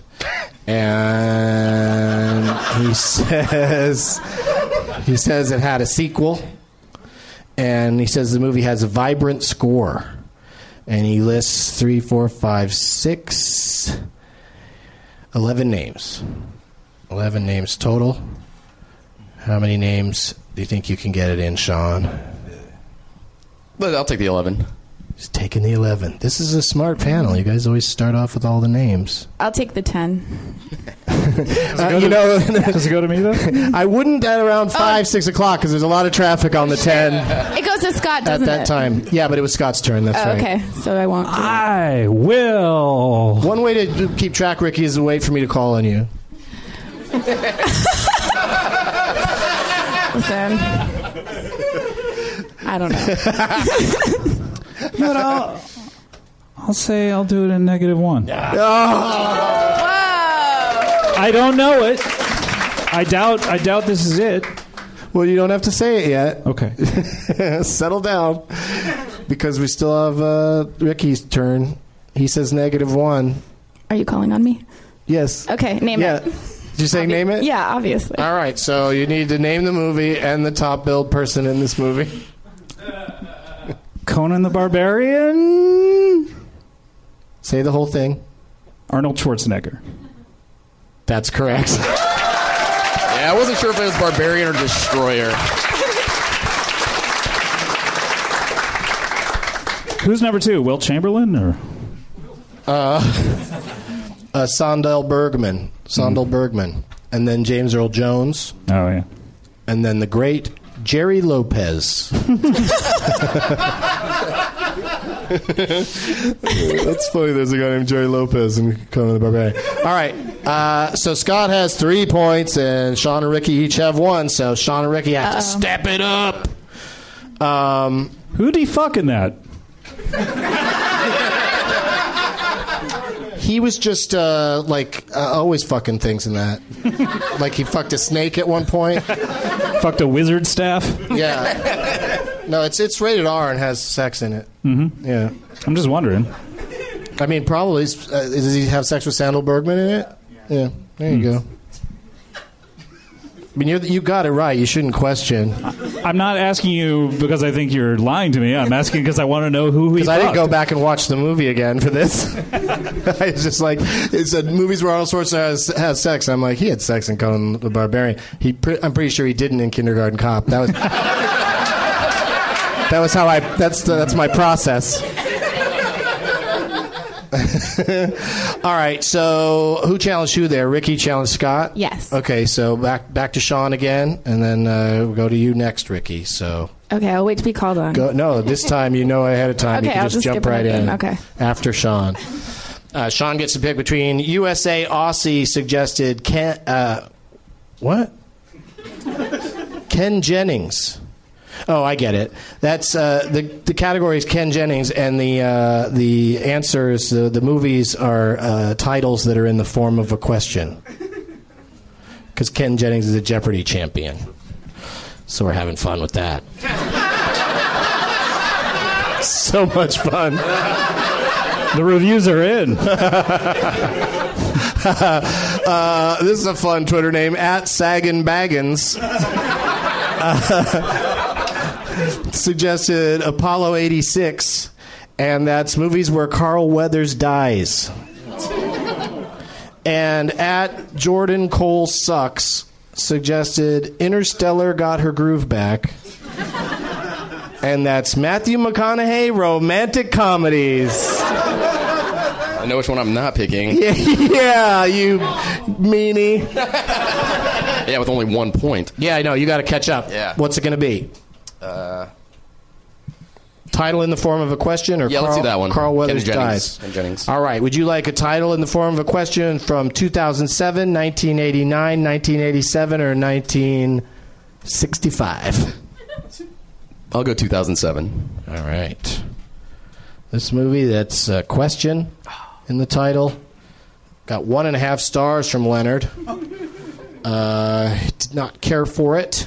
And he says he says it had a sequel. And he says the movie has a vibrant score. And he lists three, four, five, six, eleven names. Eleven names total. How many names do you think you can get it in, Sean? But I'll take the eleven. He's taking the eleven. This is a smart panel. You guys always start off with all the names. I'll take the ten. Uh, you know, Does it go to me, though? I wouldn't at around five, six o'clock because there's a lot of traffic on the ten It goes to Scott, at doesn't that it? time. Yeah, but it was Scott's turn. That's Oh, right. okay, so I won't. do that. I will. One way to keep track, Ricky, is to wait for me to call on you. Listen, I don't know. But I'll, I'll say I'll do it in negative one. Whoa! I don't know it. I doubt. I doubt this is it. Well, you don't have to say it yet. Okay. Settle down, because we still have uh, Ricky's turn. He says negative one. Are you calling on me? Yes. Okay, name Yeah. it. Did you say name it? Yeah, obviously. All right, so you need to name the movie and the top billed person in this movie. Conan the Barbarian. Say the whole thing. Arnold Schwarzenegger. That's correct. Yeah, I wasn't sure if it was Barbarian or Destroyer. Who's number two? Will Chamberlain or? Uh, uh, Sondel Bergman. Sondel mm. Bergman. And then James Earl Jones. Oh, yeah. And then the great Jerry Lopez. That's funny. There's a guy named Jerry Lopez in Conan the Barbarian. All right. Uh, so Scott has three points, and Sean and Ricky each have one. So Sean and Ricky have Uh-oh. to step it up. Um, Who'd he fuck in that? He was just uh, like uh, always fucking things in that. Like he fucked a snake at one point. Fucked a wizard staff. Yeah. No, it's it's rated R and has sex in it. Mm-hmm. Yeah. I'm just wondering. I mean, probably. Uh, does he have sex with Sandal Bergman in it? Yeah. There you Mm. go. I mean, you you got it right. You shouldn't question. I'm not asking you because I think you're lying to me. I'm asking because I want to know who he. Because I didn't fucked. go back and watch the movie again for this. It's just like it said movies where Arnold Schwarzenegger has, has sex. I'm like, he had sex in Conan the Barbarian. He, pre- I'm pretty sure he didn't in Kindergarten Cop. That was that was how I. That's the, that's my process. All right, so who challenged who there? Ricky challenged Scott? Yes. Okay, so back back to Sean again, and then uh, we'll go to you next, Ricky. So Okay, I'll wait to be called on. go, no, this time you know ahead of time. Okay, you can I'll just, just jump skip right right in. in. Okay. After Sean. Uh, Sean gets to pick between U S A Aussie suggested Ken. Uh, what? Ken Jennings. Oh, I get it. That's uh, the the category is Ken Jennings, and the uh, the answers, the the movies are uh, titles that are in the form of a question. Because Ken Jennings is a Jeopardy champion, so we're having fun with that. So much fun. The reviews are in. uh, this is a fun Twitter name at Sagan Baggins. Uh, suggested Apollo eighty-six, and that's movies where Carl Weathers dies. And at Jordan Cole Sucks suggested Interstellar Got Her Groove Back, and that's Matthew McConaughey romantic comedies. I know which one I'm not picking. Yeah, yeah, you meanie. Yeah, with only one point. Yeah, I know. You got to catch up. Yeah. What's it going to be? Uh, Title in the form of a question, or yeah, Carl, let's do that one. Carl Weathers Ken Jennings. dies. Ken Jennings. All right. Would you like a title in the form of a question from two thousand seven, nineteen eighty-nine, nineteen eighty-seven, or nineteen sixty-five? I'll go two thousand seven. All right. This movie that's a question in the title got one and a half stars from Leonard. Uh, did not care for it.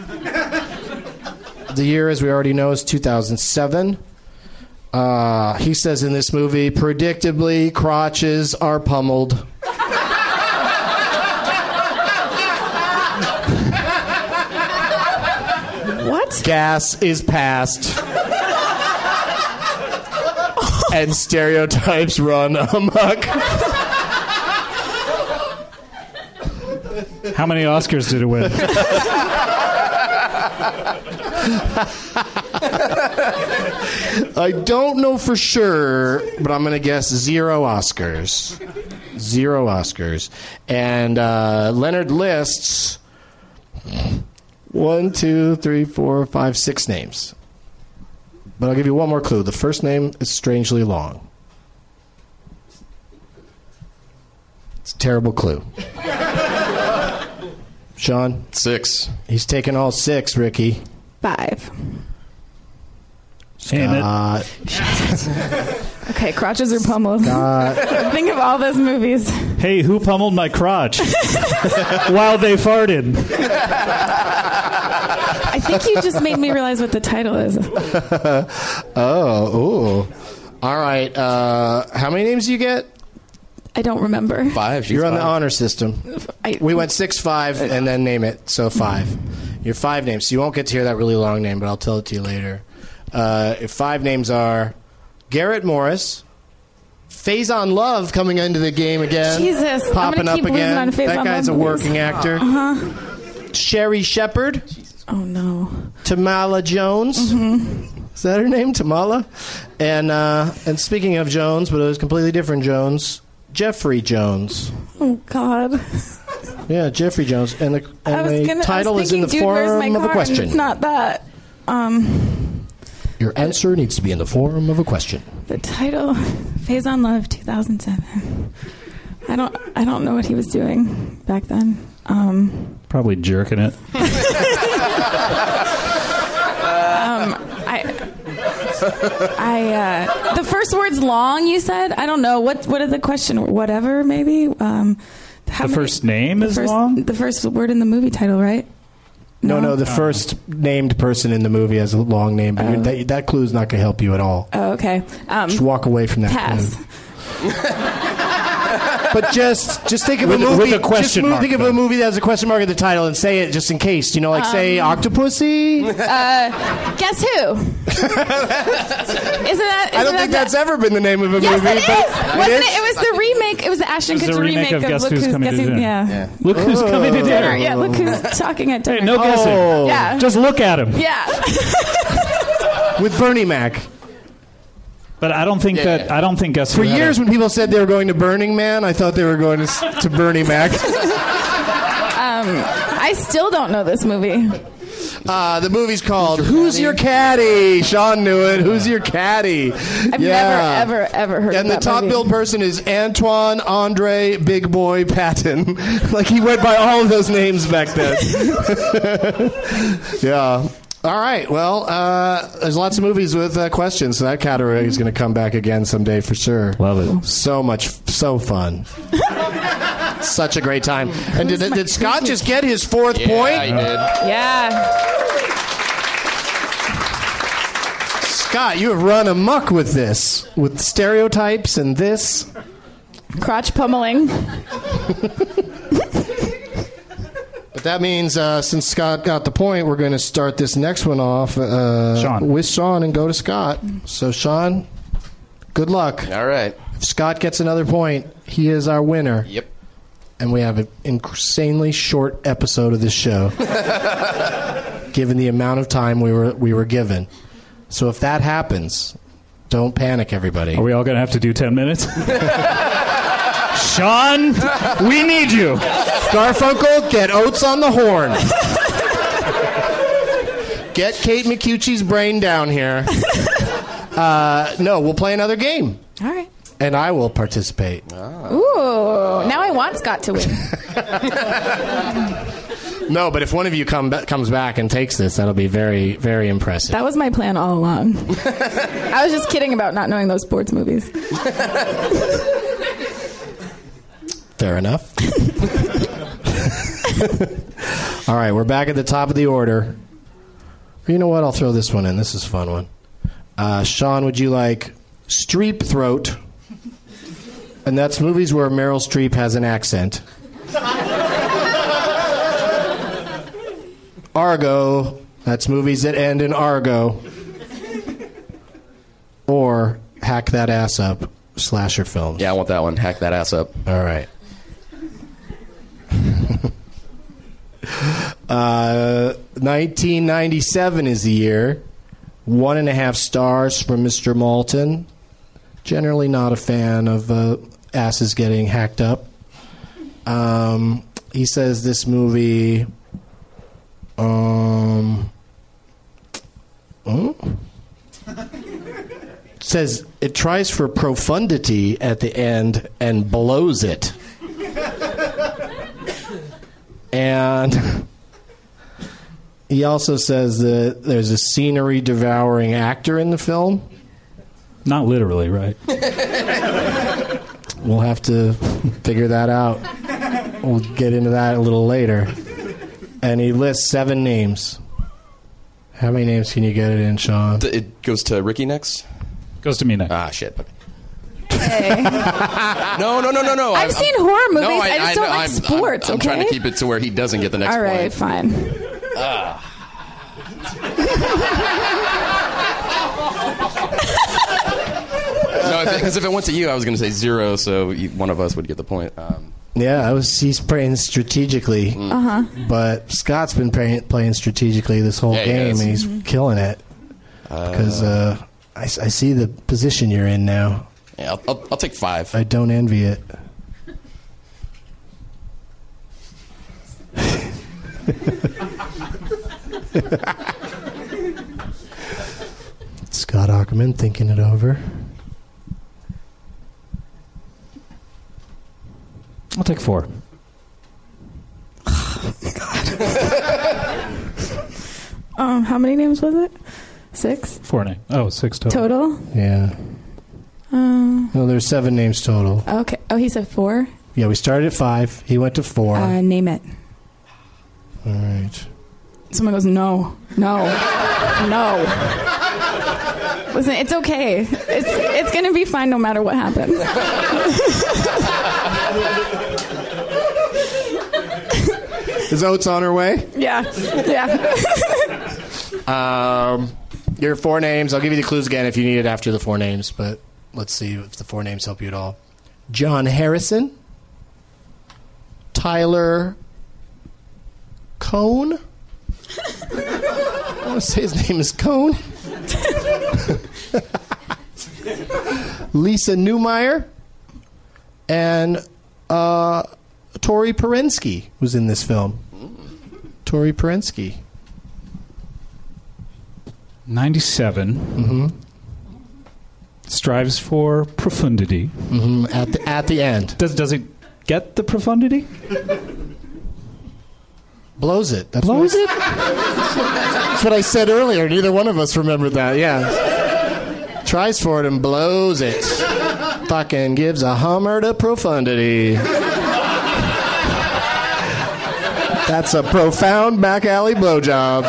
The year, as we already know, is two thousand seven. Uh, he says in this movie, predictably, crotches are pummeled. What? Gas is passed. And stereotypes run amok. How many Oscars did it win? I don't know for sure, but I'm going to guess zero Oscars. Zero Oscars. And uh, Leonard lists one, two, three, four, five, six names. But I'll give you one more clue. The first name is strangely long. It's a terrible clue. Sean? Six. He's taking all six, Ricky. Five. Scott. Okay, crotches are pummeled. Scott. Think of all those movies. Hey, who pummeled my crotch? While they farted. I think you just made me realize what the title is. Oh, ooh. All right. Uh, how many names do you get? I don't remember. Five. You're on five. the honor system. I, We went six, five, and then name it. So five. Your five names. So you won't get to hear that really long name, but I'll tell it to you later. Uh, your five names are Garrett Morris, Faison Love coming into the game again. Jesus, I'm popping gonna up keep losing again. on Faison That guy's Love a movies. working actor. Uh-huh. Sherry Shepard, Oh, no. Tamala Jones. Mm-hmm. Is that her name, Tamala? And uh, and speaking of Jones, but it was completely different Jones, Jeffrey Jones. Oh, God. Yeah, Jeffrey Jones. And the, and I was the gonna, title I was is in thinking, the dude, where's form my of car? a question. And it's not that. Um, Your answer needs to be in the form of a question. the title, Faison Love, two thousand seven. I don't, I don't know what he was doing back then. Um, Probably jerking it. um, I, I uh, the first word's long. You said I don't know what. What are the question? Whatever, maybe. Um, how the many, first name the is first, long. The first word in the movie title, right? No, no, the first named person in the movie has a long name, but Oh. that, that clue is not going to help you at all. Oh, okay. Um, Just walk away from that pass. clue. But just just think of With- a movie. with a question just move, mark, think of though. a movie that has a question mark at the title and say it just in case. You know, like say Um, Octopussy. Uh, guess who? Isn't that? Isn't I don't that think the- that's ever been the name of a Yes, movie. it is. but Wasn't is? it? It was the remake. It was the Ashton It was the Kutcher remake of Guess Look Who's Coming Guess to Who- Dinner. Yeah. Yeah. Look who's Oh. coming to dinner. Dinner. Yeah. Look who's talking at dinner. Hey, no guessing. Oh. Yeah. Just look at him. Yeah. With Bernie Mac. But I don't think Yeah. that I don't think Guess For Who had years, a- when people said they were going to Burning Man, I thought they were going to, s- to Bernie Mac. I still don't know this movie. Uh, the movie's called Who's Your Caddy? Sean knew it. Who's Your Caddy? I've Yeah. never, ever, ever heard And of the that top movie. billed person is Antoine Andre Big Boy Patton. Like he went by all of those names back then. Yeah. All right. Well, uh, there's lots of movies with uh, questions, so that category is going to come back again someday for sure. Love it. So much, so fun. Such a great time. And did, did Scott just get his fourth Yeah, point? he did. Yeah. Scott, you have run amok with this, with stereotypes and this. Crotch pummeling. But that means uh, since Scott got the point, we're going to start this next one off uh, Sean. with Sean and go to Scott. So, Sean, good luck. All right. If Scott gets another point, he is our winner. Yep. And we have an insanely short episode of this show, given the amount of time we were we were given. So if that happens, don't panic, everybody. Are we all going to have to do ten minutes? Sean, we need you. Garfunkel, get Oates on the horn. Get Kate McCucci's brain down here. Uh, no, we'll play another game. All right. And I will participate. Ooh. Now I want Scott to win. No, but if one of you come ba- comes back and takes this, that'll be very, very impressive. That was my plan all along. I was just kidding about not knowing those sports movies. Fair enough. All right, we're back at the top of the order. You know what? I'll throw this one in. This is a fun one. Uh, Sean, would you like Streep Throat? And that's movies where Meryl Streep has an accent. Argo. That's movies that end in Argo. Or Hack That Ass Up, slasher films. Yeah, I want that one. Hack that ass up. All right. uh, nineteen ninety-seven is the year. One and a half stars from Mister Malton. Generally not a fan of uh, asses getting hacked up. Um, he says this movie... Um... oh? Says it tries for profundity at the end and blows it. And he also says that there's a scenery devouring actor in the film. Not literally, right? We'll have to figure that out. We'll get into that a little later. And he lists seven names. How many names can you get it in, Sean? Th- It goes to Ricky next? Goes to me next. Ah, shit. Okay. Hey. No, no, no, no, no. I've seen horror movies. No, I just don't like I'm, sports, I'm, I'm trying to okay? keep it to where he doesn't get the next All right, point. fine. Ah. No, because if, if it went to you, I was going to say zero, so you, one of us would get the point. Um, Yeah, I was. He's playing strategically, Uh-huh. but Scott's been playing, playing strategically this whole Yeah, he game, has. and he's Mm-hmm. killing it. Because uh, I, I see the position you're in now. yeah, I'll, I'll, I'll take five. I don't envy it. Scott Ackerman thinking it over. I'll take four. Um, how many names was it? Six? Four names. Oh, six total. Total? Yeah. Uh, No, there's seven names total. okay. Oh, he said four? Yeah, we started at five. He went to four. Uh, name it. All right. Someone goes, no. No. No. Listen, it's okay. It's it's going to be fine no matter what happens. Is Oates on her way? Yeah. Yeah. Um, your four names. I'll give you the clues again if you need it after the four names, but let's see if the four names help you at all. John Harrison. Tyler Cohn. I want to say his name is Cohn. Lisa Newmeyer. And uh, Tori Perensky was in this film. Tori Perensky. ninety-seven. Mm-hmm. Strives for profundity. Mm-hmm. At the at the end. Does does it get the profundity? Blows it. That's Blows what it? That's what I said earlier. Neither one of us remembered that. Yeah. Tries for it and blows it. Fucking gives a Hummer to profundity. That's a profound back alley blowjob.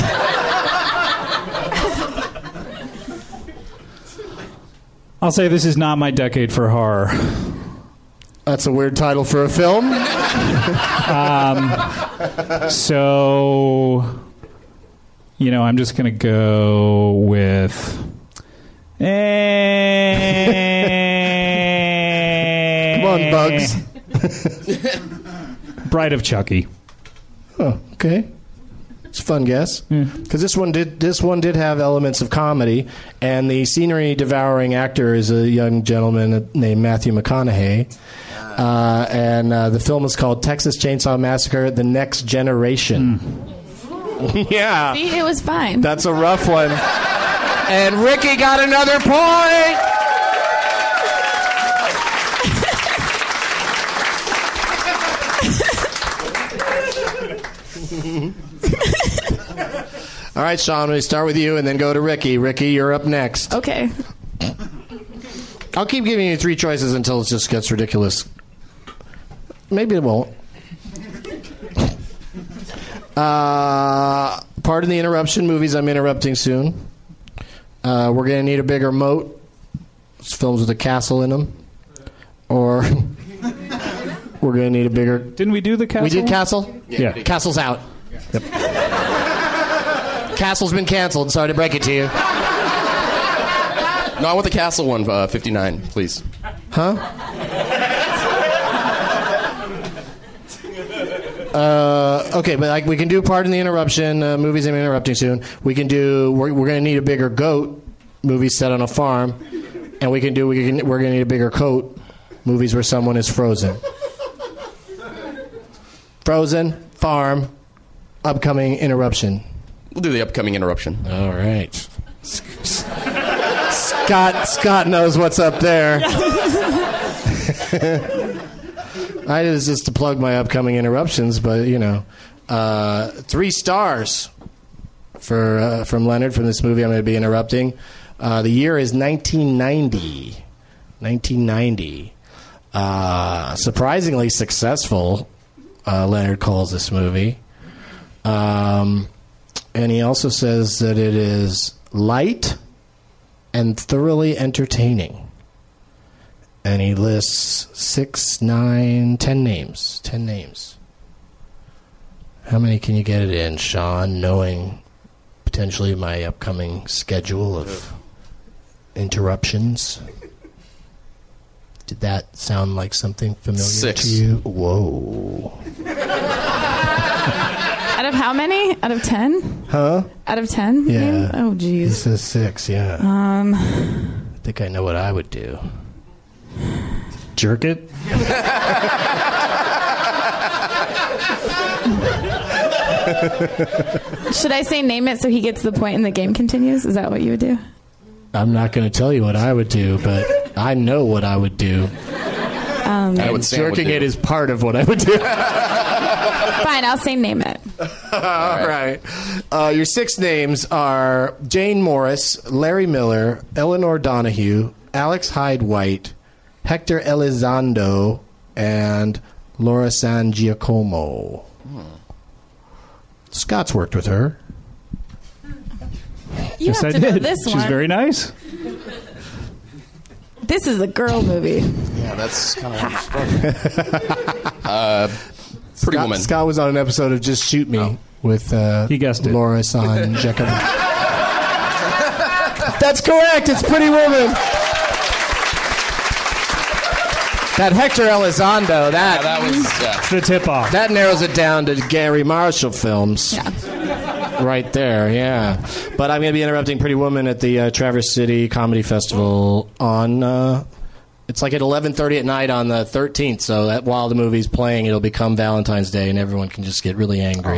I'll say this is not my decade for horror. That's a weird title for a film. um, so, you know, I'm just going to go with... Come on, Bugs. Bride of Chucky. Oh, okay. It's a fun guess because this one did this one did have elements of comedy, and the scenery devouring actor is a young gentleman named Matthew McConaughey, uh, and uh, the film is called Texas Chainsaw Massacre: The Next Generation. Mm. Yeah, See, it was fine. That's a rough one. And Ricky got another point. All right, Sean, we start with you and then go to Ricky. Ricky, you're up next. Okay. I'll keep giving you three choices until it just gets ridiculous. Maybe it won't. Uh, pardon the interruption. Movies I'm interrupting soon. Uh, we're going to need a bigger moat. It's films with a castle in them. Or we're going to need a bigger... Didn't we do the castle? We did Castle? Yeah. yeah. Castle's out. Yep. Castle's been canceled. Sorry to break it to you. No, I want the Castle one, uh, fifty-nine, please. Huh? Uh, okay, but like we can do Pardon the Interruption. Uh, movies I'm interrupting soon. We can do. We're, we're going to need a bigger goat. Movies set on a farm, and we can do. We can. We're going to need a bigger coat. Movies where someone is frozen. Frozen farm. Upcoming interruption. We'll do the upcoming interruption. All right. Scott. Scott knows what's up there. I was just to plug my upcoming interruptions, but you know, uh, three stars for uh, from Leonard from this movie I'm going to be interrupting. Uh, the year is nineteen ninety. nineteen ninety. Uh, surprisingly successful. Uh, Leonard calls this movie, um, and he also says that it is light and thoroughly entertaining. And he lists six, nine, ten names. Ten names. How many can you get it in, Sean, knowing potentially my upcoming schedule of interruptions? Did that sound like something familiar Six. to you? Whoa. Out of how many? Out of ten? Huh? Out of ten? Yeah. Oh, He jeez. says six, yeah. Um, I think I know what I would do. Jerk it? should I say name it so he gets the point and the game continues? Is that what you would do? I'm not going to tell you what I would do, but I know what I would do. Um, and jerking it is part of what I would do. Fine, I'll say name it. All right. Uh, your six names are Jane Morris, Larry Miller, Eleanor Donahue, Alex Hyde White, Hector Elizondo, and Laura San Giacomo. Hmm. Scott's worked with her. You yes, have I to know did. this She's one. very nice. This is a girl movie. Yeah, that's kind of uh, Pretty Scott, Woman. Scott was on an episode of Just Shoot Me oh. with uh, he guessed it. Laura San Giacomo. That's correct. It's Pretty Woman. That Hector Elizondo, that, yeah, that was yeah. It's the tip-off. That narrows it down to Gary Marshall films. Yeah. Right there, yeah. But I'm going to be interrupting Pretty Woman at the uh, Traverse City Comedy Festival on... Uh, it's like at eleven thirty at night on the thirteenth, so that while the movie's playing, it'll become Valentine's Day, and everyone can just get really angry.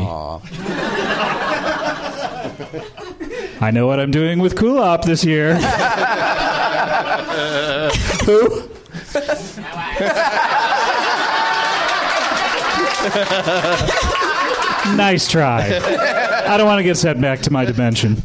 I know what I'm doing with Kulop this year. Who? Nice try. I don't want to get sent back to my dimension.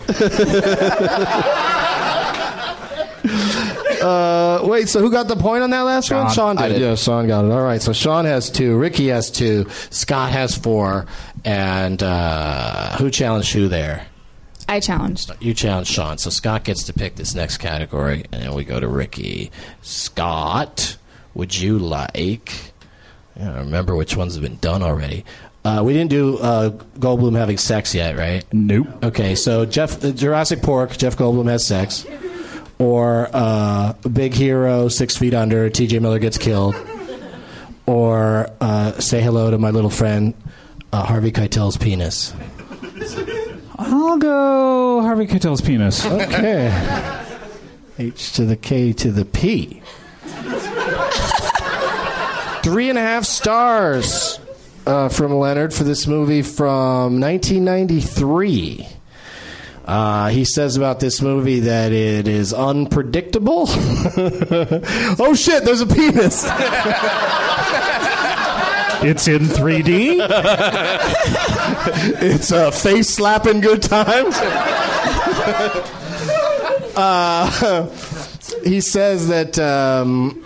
Uh, wait, so who got the point on that last Sean. one? Sean did. I did. Yeah, Sean got it. All right, so Sean has two, Ricky has two, Scott has four, and uh, who challenged who there? I challenged. You challenged Sean, so Scott gets to pick this next category, and then we go to Ricky. Scott, would you like... I don't remember which ones have been done already. Uh, we didn't do uh, Goldblum having sex yet, right? Nope. Okay, so Jeff uh, Jurassic Pork, Jeff Goldblum has sex. Or uh, Big Hero, Six Feet Under, T J Miller gets killed. Or uh, Say Hello to My Little Friend, uh, Harvey Keitel's penis. I'll go Harvey Keitel's penis. Okay. H to the K to the P. Three and a half stars uh, from Leonard for this movie from nineteen ninety-three. Uh, he says about this movie that it is unpredictable. Oh shit, there's a penis. It's in three D. It's a face slapping good times. uh, he says that. Um,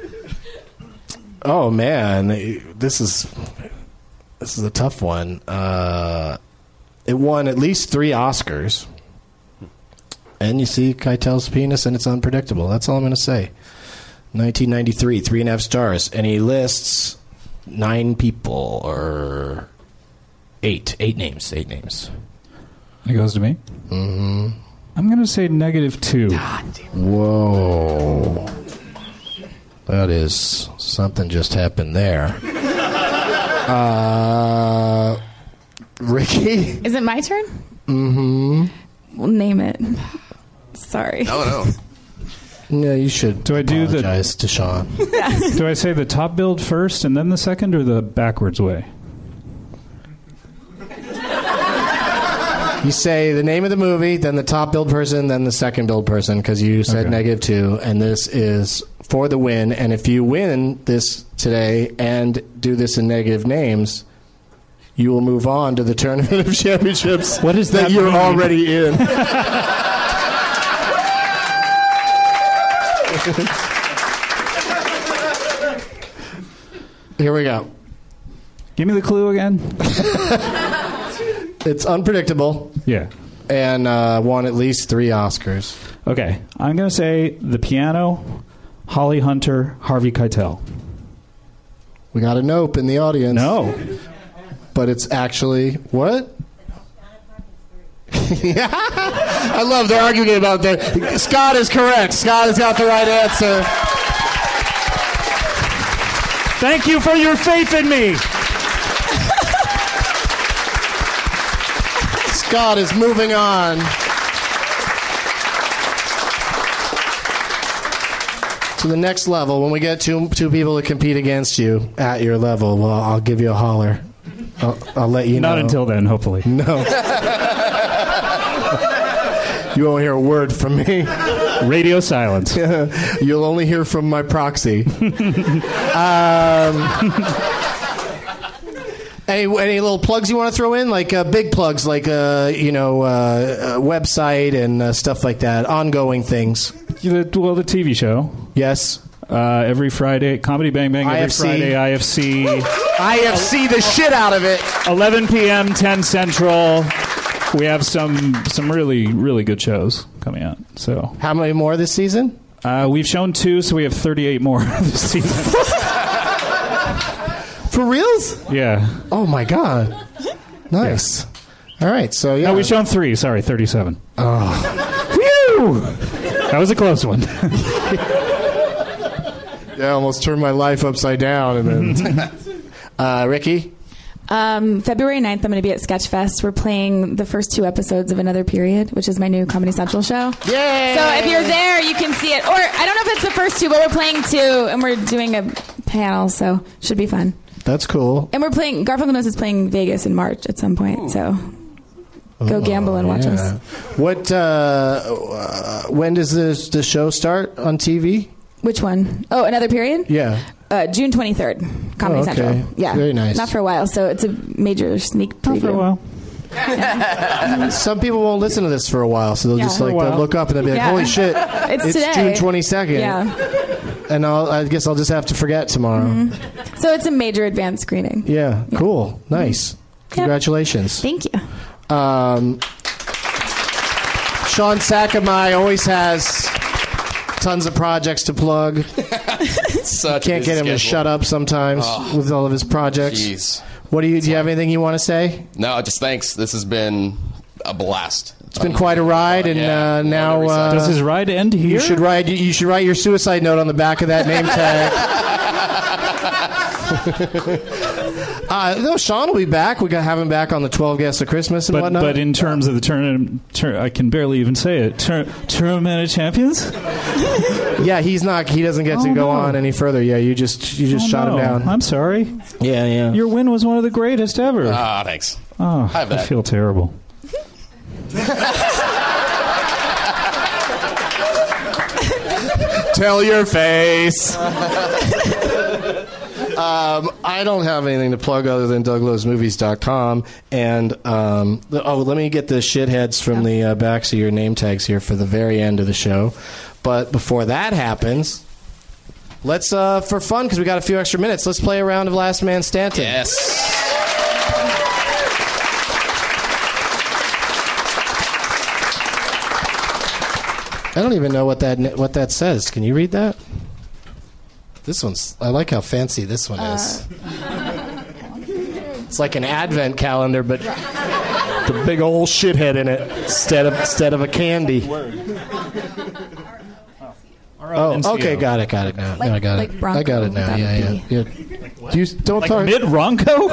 oh man, this is this is a tough one. Uh, it won at least three Oscars. And you see Keitel's penis, and it's unpredictable. That's all I'm going to say. nineteen ninety-three, three and a half stars. And he lists nine people, or eight. Eight names. Eight names. It goes to me? Mm-hmm. I'm going to say negative two. Whoa. That is... Something just happened there. Uh... Ricky? Is it my turn? Mm-hmm. Well, name it. Sorry. No, no. Yeah, you should do I do apologize the, to Sean. Do I say the top build first and then the second, or the backwards way? You say the name of the movie, then the top build person, then the second build person, because you said Okay. negative two, and this is for the win. And if you win this today and do this in negative names, you will move on to the Tournament of Championships. What is that, that you're mean? already in. Here we go. Give me the clue again. It's unpredictable. Yeah. And uh, won at least three Oscars. Okay. I'm going to say The Piano, Holly Hunter, Harvey Keitel. We got a nope in the audience. No. But it's actually what? Yeah. I love they're arguing about that. Scott is correct. Scott has got the right answer. Thank you for your faith in me. Scott is moving on to the next level. When we get two two people to compete against you at your level, well, I'll give you a holler. I'll, I'll let you know. Not until then, hopefully. No. You won't hear a word from me. Radio silence. You'll only hear from my proxy. um, any any little plugs you want to throw in, like uh, big plugs, like uh, you know, uh, uh, website and uh, stuff like that, ongoing things. Well, the T V show. Yes. Uh, every Friday, Comedy Bang Bang. Every I F C. Friday, I F C. I F C the shit out of it. eleven p.m., ten Central. We have some some really really good shows coming out. So how many more this season? Uh, we've shown two, so we have thirty-eight more this season. For reals? Yeah. Oh my god. Nice. Yeah. All right. So yeah. No, we've shown three. Sorry, thirty-seven. Oh. Whew! That was a close one. Yeah, I almost turned my life upside down. And then, uh, Ricky. Um, February ninth, I'm going to be at Sketchfest. We're playing the first two episodes of Another Period, which is my new Comedy Central show. Yay! So if you're there, you can see it. Or I don't know if it's the first two, but we're playing two, and we're doing a panel, so should be fun. That's cool. And we're playing. Garfunkel Knows is playing Vegas in March at some point, so go oh, gamble and watch yeah. us. What? Uh, uh, when does this the show start on T V? Which one? Oh, Another Period? Yeah. Uh, June twenty-third, Comedy oh, okay. Central. Yeah. Very nice. Not for a while, so it's a major sneak preview. Not for a while. Yeah. Some people won't listen to this for a while, so they'll Yeah. just like they'll look up and they'll be like, Yeah. "Holy shit, It's it's today. June twenty-second." Yeah. And I'll, I guess I'll just have to forget tomorrow. Mm-hmm. So it's a major advanced screening. Yeah, yeah. Cool, nice. Congratulations. Thank you. Um, Sean Sakamai always has tons of projects to plug. Such Can't get him schedule. to shut up sometimes oh, with all of his projects. Jeez. What do you do? You have anything you want to say? No, just thanks. This has been a blast. It's been quite a ride, and Yeah, uh, now uh, Does his ride end here? you should write. You should write your suicide note on the back of that name tag. uh, no, Sean will be back. We got to have him back on the twelve Guests of Christmas and But, whatnot. but in terms of the tournament, tur- I can barely even say it. Tur- Tournament of Champions? yeah, he's not. He doesn't get to Oh, go no. on any further. Yeah, you just you just Oh, shot no. him down. I'm sorry. Yeah, yeah. Your win was one of the greatest ever. Ah, thanks. Oh, have I that. feel terrible. Tell your face. um, I don't have anything to plug other than doug loves movies dot com. And, um, the, oh, let me get the shitheads from the uh, backs of your name tags here for the very end of the show. But before that happens, let's, uh, for fun, because we got a few extra minutes, let's play a round of Last Man Standing. Yes. I don't even know what that what that says. Can you read that? This one's. I like how fancy this one is. Uh, it's like an advent calendar, but the big old shithead in it instead of instead of a candy. Oh, okay, got it, got it now. Like- no, I got like it. Bronco, I got it now. that Yeah, would yeah, yeah. Do you don't Like talk. mid Ronco?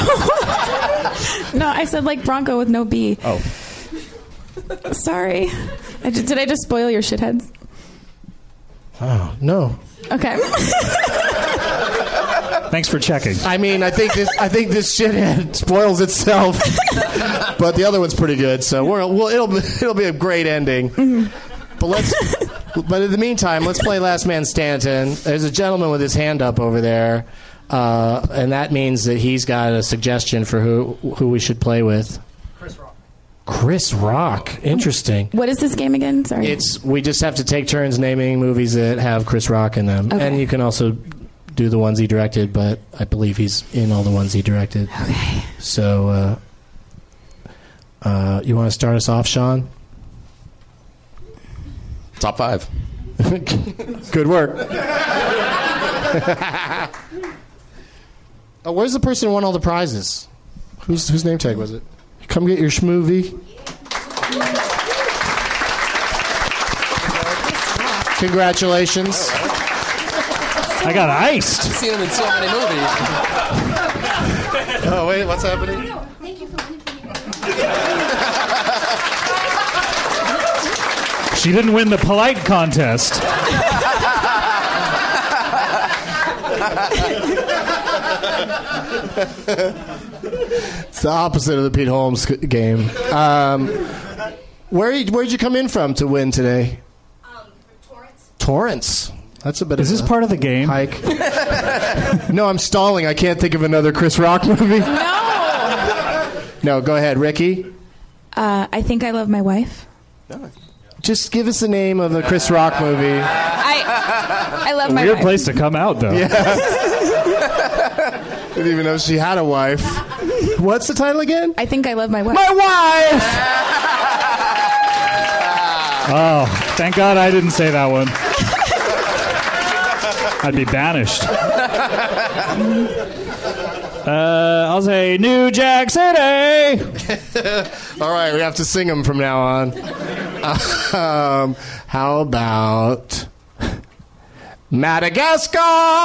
No, I said like Bronco with no B. Oh. Sorry. I just, did I just spoil your shitheads? Oh no. Okay. Thanks for checking. I mean, I think this. I think this shithead spoils itself, but the other one's pretty good. So we're, we'll, it'll be, it'll be a great ending. Mm-hmm. But let's. But in the meantime, let's play Last Man Stanton. There's a gentleman with his hand up over there, uh, and that means that he's got a suggestion for who who we should play with. Chris Rock. Chris Rock. Interesting. What is this game again? Sorry. It's we just have to take turns naming movies that have Chris Rock in them, Okay. and you can also do the ones he directed. But I believe he's in all the ones he directed. Okay. So, uh, uh, you want to start us off, Sean? Top five. Good work. Oh, where's the person who won all the prizes? Whose whose name tag was it? Come get your schmovie. Congratulations. I got iced. I've seen him in so many movies. Oh, wait, what's happening? She didn't win the polite contest. It's the opposite of the Pete Holmes game. Um, where where'd you come in from to win today? Um, Torrance. That's a bit Is of this a part of the game? hike. No, I'm stalling. I can't think of another Chris Rock movie. No. No, go ahead, Ricky. Uh, I think I love my wife. Just give us the name of a Chris Rock movie. I I love my Weird wife. place to come out, though. Yeah. Didn't even know she had a wife. What's the title again? I think I love my wife. My wife! Oh, thank God I didn't say that one. I'd be banished. Uh, I'll say New Jack City. All right, we have to sing them from now on. Um, how about Madagascar?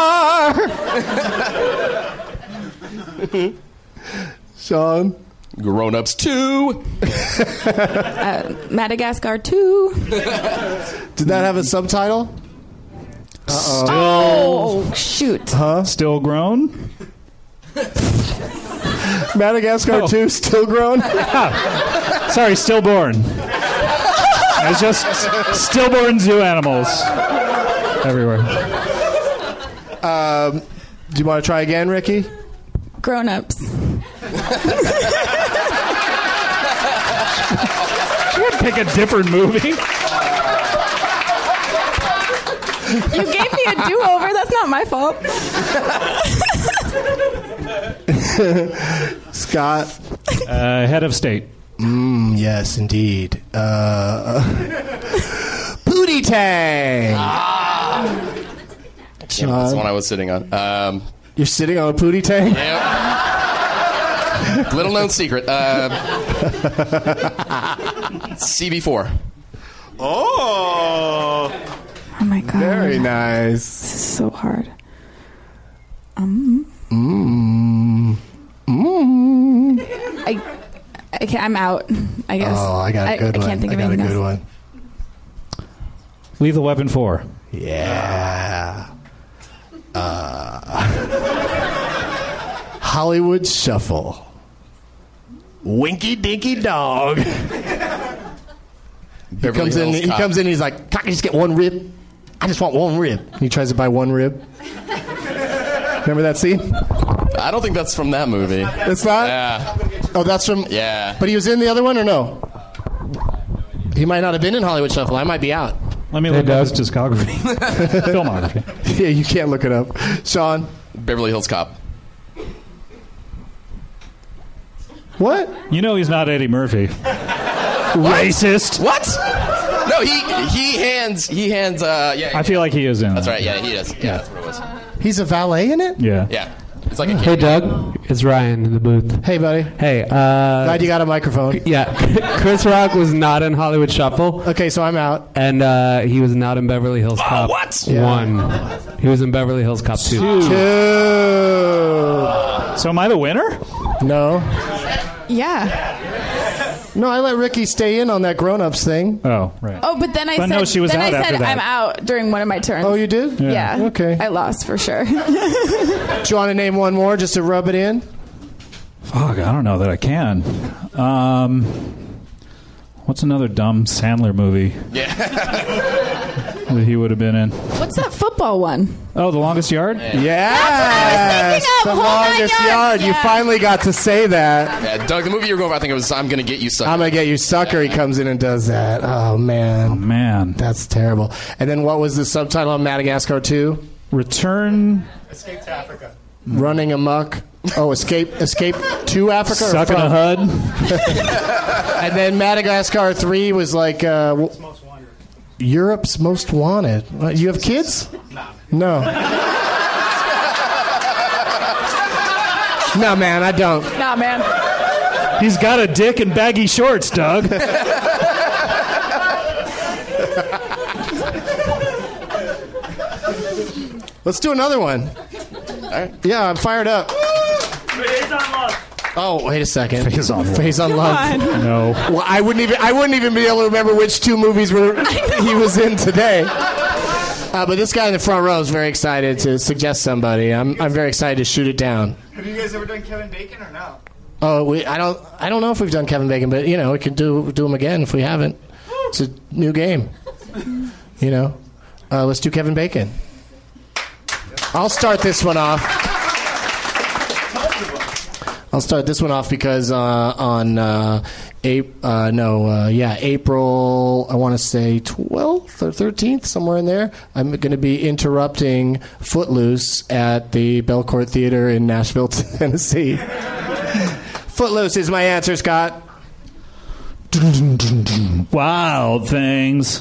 Sean? Grown Ups two. uh, Madagascar two. Did that have a subtitle? Uh-oh. Oh, shoot. Huh? Still grown? Madagascar Oh. two, still grown? Ah, sorry, stillborn. It's just stillborn zoo animals everywhere. Um, do you want to try again, Ricky? Grown Ups. You would pick a different movie. You gave me a do-over. That's not my fault. Scott? Uh, head of state. Mm, yes, indeed. Uh, Pootie Tang! Ah. That's the one I was sitting on. Um, You're sitting on a Pootie Tang? Yep. Little known secret. Uh, C B four. Oh! Oh my God. Very nice. This is so hard. Um. Mmm. Mmm. I, I can't, I'm out, I guess. Oh, I got a good I, one. I can't think I of got a anything good else. one. Lethal Weapon four. Yeah. Uh, Hollywood Shuffle. Winky Dinky Dog. He Beverly comes in. Hills He Cop. comes in. He's like, "Can I just get one rib? I just want one rib." He tries to buy one rib. Remember that scene? I don't think that's from that movie. It's not. Yeah. Oh, that's from. Yeah. But he was in the other one, or no? He might not have been in Hollywood Shuffle. I might be out. Let me look up his discography. Filmography. Yeah, you can't look it up. Sean? Beverly Hills Cop. What? You know he's not Eddie Murphy. Racist. What? No, he he hands he hands. Uh, yeah. I feel like he is in That's it. right. Yeah, he does. Yeah, that's what it was. He's a valet in it? Yeah. Yeah. It's like a Hey, kid. Doug. It's Ryan in the booth. Hey, buddy. Hey. Uh, Glad you got a microphone. Yeah. Chris Rock was not in Hollywood Shuffle. Okay, so I'm out. And uh, he was not in Beverly Hills Cop. what? One. He was in Beverly Hills Cop two. Two. So am I the winner? No. Yeah. No, I let Ricky stay in on that grown-ups thing. Oh, right. Oh, but then I But said, no, she was then out I after said that. I'm out during one of my turns. Oh, you did? Yeah. Okay. I lost for sure. Do you want to name one more just to rub it in? Fuck, I don't know that I can. Um, what's another dumb Sandler movie Yeah. that he would have been in? What's that football one? Oh, The Longest Yard? Yes! thinking of, The Whole Nine Longest Yards, Yard. You yeah. finally got to say that. Yeah, Doug, the movie you were going for, I think it was I'm Gonna Get You Sucker. I'm going to get you, sucker. He comes in and does that. Oh, man. Oh, man. That's terrible. And then what was the subtitle on Madagascar two? Return. Escape to Africa. Running amok. Oh, escape escape to Africa? or Suck in from? a Hud. And then Madagascar three was like uh, w- Europe's Most Wanted. What, you have kids? No. No, man, I don't. Nah, man. He's got a dick and baggy shorts, Doug. Let's do another one. Yeah, I'm fired up. Oh, wait a second. Phase on Love. Phase on Love. No. Well, I wouldn't even I wouldn't even be able to remember which two movies were he was in today. Uh, but this guy in the front row is very excited to suggest somebody. I'm I'm very excited to shoot it down. Have you guys ever done Kevin Bacon or no? Oh, we I don't I don't know if we've done Kevin Bacon, but you know we could do do them again if we haven't. It's a new game. You know. Uh, let's do Kevin Bacon. I'll start this one off. I'll start this one off because uh, on uh, April, uh, no, uh, yeah, April, I want to say twelfth or thirteenth, somewhere in there, I'm going to be interrupting Footloose at the Belcourt Theater in Nashville, Tennessee. Footloose is my answer, Scott. Wild Things.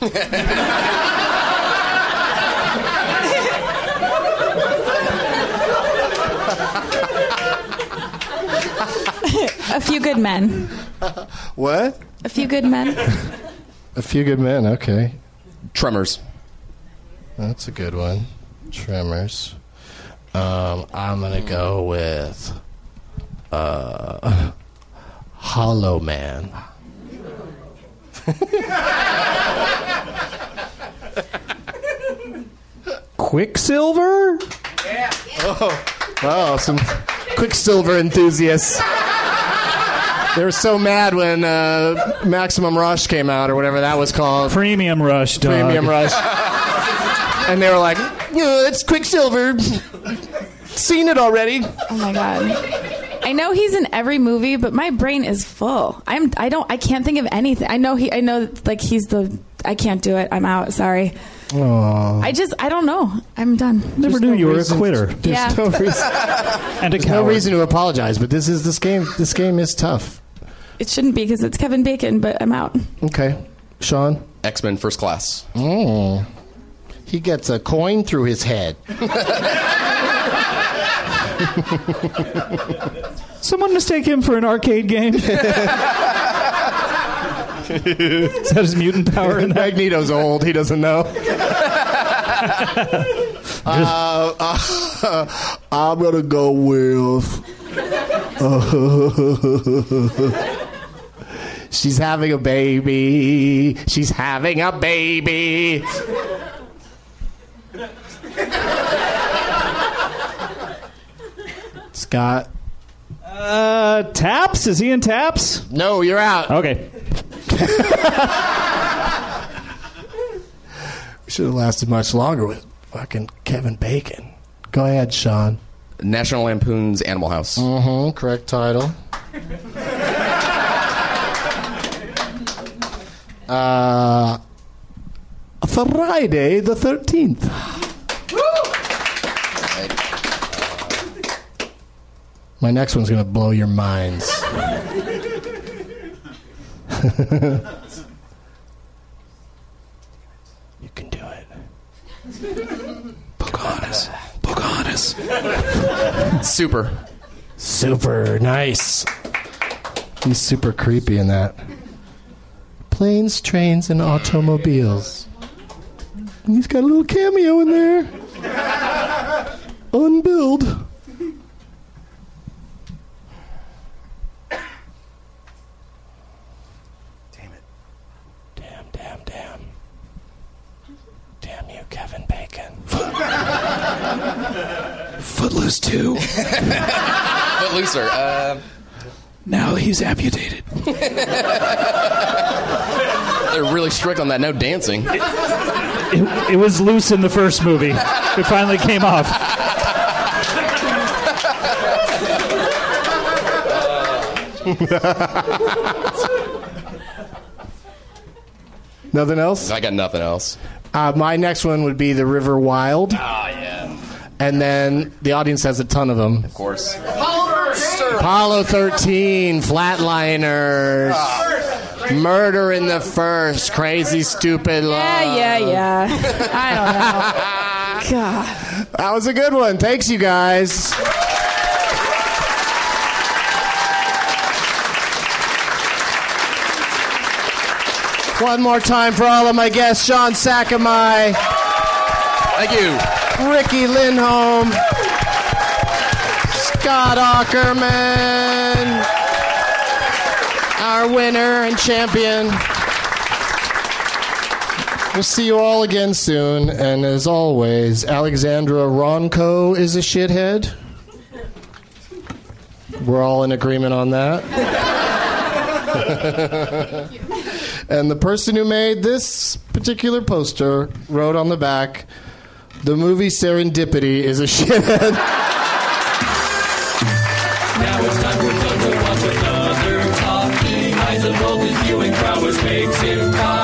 A Few Good Men. What? A Few Good Men. A Few Good Men, okay. Tremors. That's a good one. Tremors. Um, I'm going to go with uh, Hollow Man. Quicksilver? Yeah. Oh, wow, some Quicksilver enthusiasts. They were so mad when uh, Maximum Rush came out, or whatever that was called. Premium Rush, dog. Premium Rush. And they were like, yeah, it's Quicksilver. Seen it already. Oh my god. I know he's in every movie, but my brain is full. I'm I don't I can't think of anything. I know he I know like he's the I can't do it. I'm out. Sorry. Aww. I just I don't know. I'm done. Never There's knew no you were reason. a quitter. There's Yeah. no reason. And a There's coward. no reason to apologize, but this is this game. This game is tough. It shouldn't be because it's Kevin Bacon, but I'm out. Okay, Sean. X-Men First Class. Oh, he gets a coin through his head. Someone mistake him for an arcade game? Is that his mutant power in that? Magneto's old. He doesn't know. uh, uh, I'm gonna go with. Uh, she's having a baby. She's having a baby. Scott. Uh, Taps? Is he in Taps? No, you're out. Okay. We should have lasted much longer with fucking Kevin Bacon. Go ahead, Sean. National Lampoon's Animal House. Mm-hmm. Correct title. uh, Friday the thirteenth. My next one's going to blow your minds. You can do it. Pocahontas. Pocahontas. Super. Super nice. He's super creepy in that. Planes, trains, and automobiles. And he's got a little cameo in there. Unbilled. Damn it. Damn, damn, damn. Damn you, Kevin Bacon. Footloose two. Footlooser. Uh, now he's amputated. They're really strict on that. No dancing. It, it, it was loose in the first movie. It finally came off. Nothing else? I got nothing else. Uh, my next one would be The River Wild. Ah, yeah. And then the audience has a ton of them. Of course. Apollo thirteen, Flatliners, Murder in the First, Crazy Stupid Love. Yeah, yeah, yeah. I don't know. God. That was a good one. Thanks, you guys. One more time for all of my guests. Sean Sakamai. Thank you. Ricky Lindholm. Scott Ackerman. Our winner and champion. We'll see you all again soon. And as always, Alexandra Ronco is a shithead. We're all in agreement on that. And the person who made this particular poster wrote on the back, "The movie Serendipity is a shithead." Now it's time for Doug to watch another talking. Eyes of gold, his viewing prowess makes him proud.